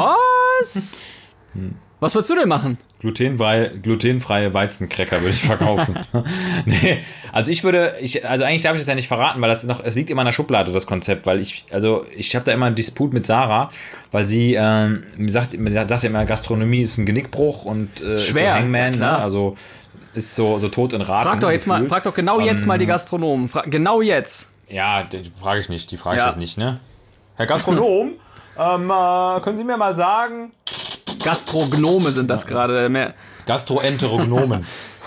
Speaker 3: Was? hm. Was würdest du denn machen?
Speaker 2: Glutenfreie, glutenfreie Weizencracker würde ich verkaufen. Nee, also ich würde, ich, also eigentlich darf ich das ja nicht verraten, weil das noch, es liegt immer in der Schublade, das Konzept, weil ich, also ich habe da immer einen Disput mit Sarah, weil sie, ähm, mir sagt, mir sagt ja immer, Gastronomie ist ein Genickbruch und äh,
Speaker 3: Schwer,
Speaker 2: ist so Hangman,
Speaker 3: ja,
Speaker 2: ne? Also ist so, so tot in Raten.
Speaker 3: Frag doch jetzt gefühlt. mal, frag doch genau um, jetzt mal die Gastronomen. Fra- genau jetzt.
Speaker 2: Ja, die frage ich nicht, die frage ich ja. jetzt nicht, ne? Herr Gastronom, ähm, äh, können Sie mir mal sagen...
Speaker 3: Gastrognome sind das gerade. Mehr.
Speaker 2: Gastroenterognomen.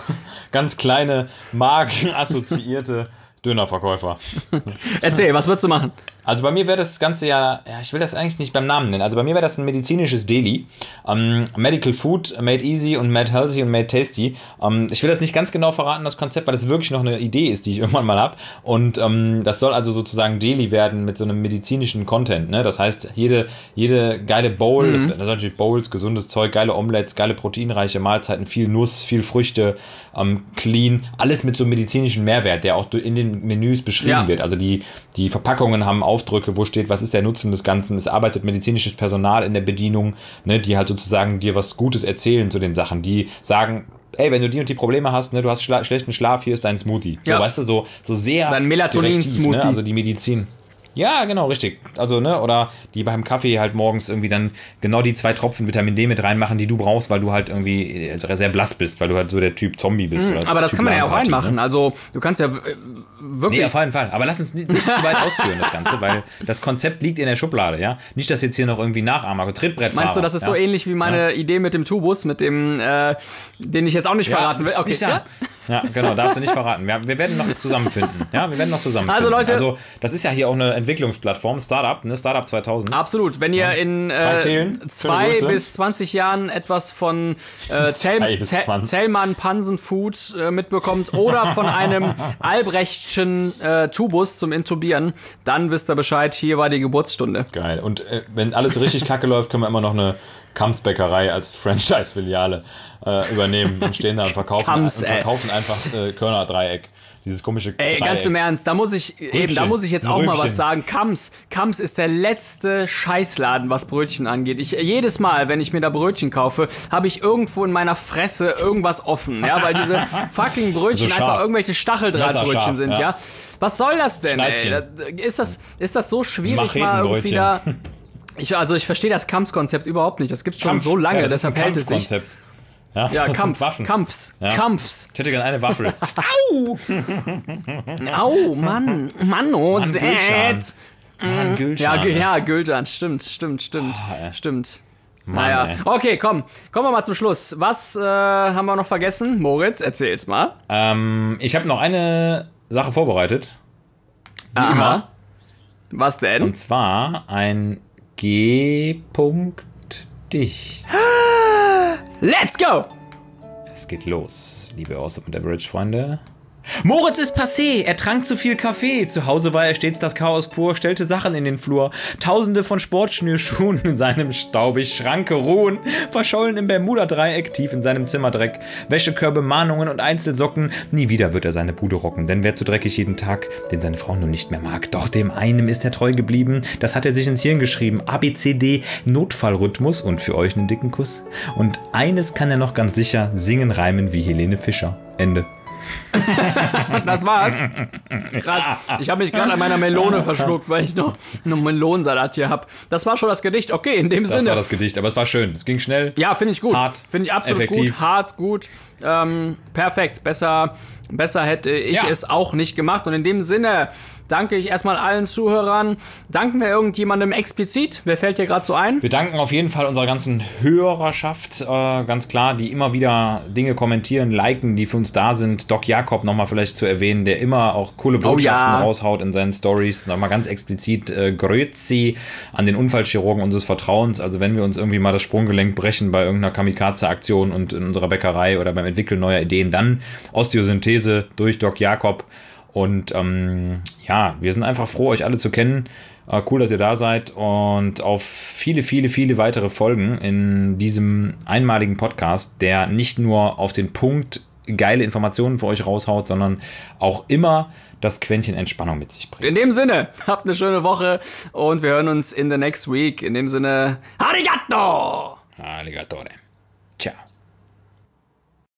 Speaker 2: Ganz kleine, magenassoziierte Dönerverkäufer.
Speaker 3: Erzähl, was würdest du machen?
Speaker 2: Also bei mir wäre das Ganze ja, ja, ich will das eigentlich nicht beim Namen nennen, also bei mir wäre das ein medizinisches Deli. Um, Medical Food, made easy und made healthy und made tasty. Um, ich will das nicht ganz genau verraten, das Konzept, weil das wirklich noch eine Idee ist, die ich irgendwann mal habe. Und um, das soll also sozusagen Deli werden mit so einem medizinischen Content. Ne? Das heißt, jede, jede geile Bowl, mhm. das, das sind natürlich Bowls, gesundes Zeug, geile Omelettes, geile proteinreiche Mahlzeiten, viel Nuss, viel Früchte, um, clean, alles mit so einem medizinischen Mehrwert, der auch in den Menüs beschrieben ja. wird. Also die, die Verpackungen haben Aufdrücke, wo steht, was ist der Nutzen des Ganzen. Es arbeitet medizinisches Personal in der Bedienung, ne, die halt sozusagen dir was Gutes erzählen zu den Sachen. Die sagen, ey, wenn du die und die Probleme hast, ne, du hast schla- schlechten Schlaf, hier ist dein Smoothie. So,
Speaker 3: ja.
Speaker 2: weißt du, so, so sehr
Speaker 3: dein Melatonin-Smoothie.
Speaker 2: Ne, also die Medizin. Ja, genau, richtig. Also, ne, oder die beim Kaffee halt morgens irgendwie dann genau die zwei Tropfen Vitamin D mit reinmachen, die du brauchst, weil du halt irgendwie sehr blass bist, weil du halt so der Typ Zombie bist.
Speaker 3: Mhm,
Speaker 2: oder
Speaker 3: aber das
Speaker 2: Typ
Speaker 3: kann man ja auch
Speaker 2: Lamparty,
Speaker 3: reinmachen.
Speaker 2: Ne? Also,
Speaker 3: du kannst ja wirklich...
Speaker 2: Nee, auf jeden Fall. Aber lass uns nicht, nicht zu weit ausführen, das Ganze, weil das Konzept liegt in der Schublade, ja. Nicht, dass jetzt hier noch irgendwie Nachahmer, Trittbrettfahrer.
Speaker 3: Meinst du, das ist ja? so ähnlich wie meine ja. Idee mit dem Tubus, mit dem, äh, den ich jetzt auch nicht ja, verraten will? Okay,
Speaker 2: nicht ja? ja, genau, darfst du nicht verraten. Wir, wir werden noch zusammenfinden. Ja, wir werden noch zusammenfinden.
Speaker 3: Also Leute,
Speaker 2: also das ist ja hier auch eine Entwicklungsplattform, Startup, ne, Startup zweitausend.
Speaker 3: Absolut. Wenn ihr ja. in äh, zwei bis zwanzig Jahren etwas von äh, Zell, Zell, Zellmann Pansen Food äh, mitbekommt oder von einem Albrechtschen äh, Tubus zum Intubieren, dann wisst ihr Bescheid, hier war die Geburtsstunde.
Speaker 2: Geil. Und äh, wenn alles richtig kacke läuft, können wir immer noch eine Kamps-Bäckerei als Franchise-Filiale äh, übernehmen und stehen da und verkaufen,
Speaker 3: Kamps,
Speaker 2: und verkaufen einfach äh, Körner-Dreieck. Dieses komische
Speaker 3: Ey,
Speaker 2: Dreieck.
Speaker 3: ganz im Ernst, da muss ich
Speaker 2: Rübchen.
Speaker 3: eben, da muss ich jetzt auch
Speaker 2: Rübchen.
Speaker 3: mal was sagen. Kamps, Kamps ist der letzte Scheißladen, was Brötchen angeht. Ich, jedes Mal, wenn ich mir da Brötchen kaufe, habe ich irgendwo in meiner Fresse irgendwas offen, ja, weil diese fucking Brötchen
Speaker 2: so
Speaker 3: einfach irgendwelche Stacheldrahtbrötchen sind, ja. ja. Was soll das denn, ey? Ist das, ist das so schwierig mal irgendwie da... Ich, also ich verstehe das Kamps-Konzept überhaupt nicht. Das gibt's schon
Speaker 2: Kampf.
Speaker 3: so lange,
Speaker 2: ja,
Speaker 3: deshalb hält es sich.
Speaker 2: Ja,
Speaker 3: ja Kampf, Kampfs,
Speaker 2: ja.
Speaker 3: Kampfs.
Speaker 2: Ich hätte gerne eine Waffel.
Speaker 3: Au! Au, Mann, Mann, oh,
Speaker 2: Mann, Gülcan. Mann, Gülcan.
Speaker 3: Ja, ja, Gülcan, stimmt, stimmt, stimmt, oh, stimmt.
Speaker 2: Mann,
Speaker 3: naja,
Speaker 2: ey.
Speaker 3: Okay, komm, kommen wir mal zum Schluss. Was äh, haben wir noch vergessen? Moritz, erzähl's mal.
Speaker 2: Ähm, ich habe noch eine Sache vorbereitet. Wie
Speaker 3: Aha.
Speaker 2: immer.
Speaker 3: Was denn?
Speaker 2: Und zwar ein G-Punkt dicht.
Speaker 3: Let's go!
Speaker 2: Es geht los, liebe Awesome und Average Freunde. Moritz ist passé, er trank zu viel Kaffee. Zu Hause war er stets das Chaos pur, stellte Sachen in den Flur. Tausende von Sportschnürschuhen in seinem staubig Schranke ruhen, verschollen im Bermuda-Dreieck tief in seinem Zimmerdreck. Wäschekörbe, Mahnungen und Einzelsocken, nie wieder wird er seine Bude rocken, denn wer zu dreckig jeden Tag, den seine Frau nun nicht mehr mag. Doch dem einen ist er treu geblieben, das hat er sich ins Hirn geschrieben. A B C D, Notfallrhythmus und für euch einen dicken Kuss. Und eines kann er noch ganz sicher, singen, reimen wie Helene Fischer. Ende.
Speaker 3: Das war's. Krass. Ich habe mich gerade an meiner Melone verschluckt, weil ich noch einen Melonensalat hier habe. Das war schon das Gedicht. Okay, in dem
Speaker 2: Das
Speaker 3: Sinne.
Speaker 2: war das Gedicht, aber es war schön. Es ging schnell.
Speaker 3: Ja, finde ich gut.
Speaker 2: Hart,
Speaker 3: Finde ich absolut
Speaker 2: effektiv.
Speaker 3: gut. Hart, gut. Ähm, perfekt. Besser, besser hätte ich
Speaker 2: Ja.
Speaker 3: es auch nicht gemacht. Und in dem Sinne danke ich erstmal allen Zuhörern. Danken wir irgendjemandem explizit? Wer fällt dir gerade so ein?
Speaker 2: Wir danken auf jeden Fall unserer ganzen Hörerschaft, äh, ganz klar, die immer wieder Dinge kommentieren, liken, die für uns da sind. Doc Jakob nochmal vielleicht zu erwähnen, der immer auch coole Botschaften
Speaker 3: ja.
Speaker 2: raushaut in seinen Stories. Nochmal ganz explizit äh, Grüezi an den Unfallchirurgen unseres Vertrauens. Also wenn wir uns irgendwie mal das Sprunggelenk brechen bei irgendeiner Kamikaze-Aktion und in unserer Bäckerei oder beim Entwickeln neuer Ideen, dann Osteosynthese durch Doc Jakob. Und ähm, ja, wir sind einfach froh, euch alle zu kennen. Äh, cool, dass ihr da seid und auf viele, viele, viele weitere Folgen in diesem einmaligen Podcast, der nicht nur auf den Punkt geile Informationen für euch raushaut, sondern auch immer das Quäntchen Entspannung mit sich bringt.
Speaker 3: In dem Sinne, habt eine schöne Woche und wir hören uns in the next week. In dem Sinne, Arigato!
Speaker 2: Alligatore. Ciao.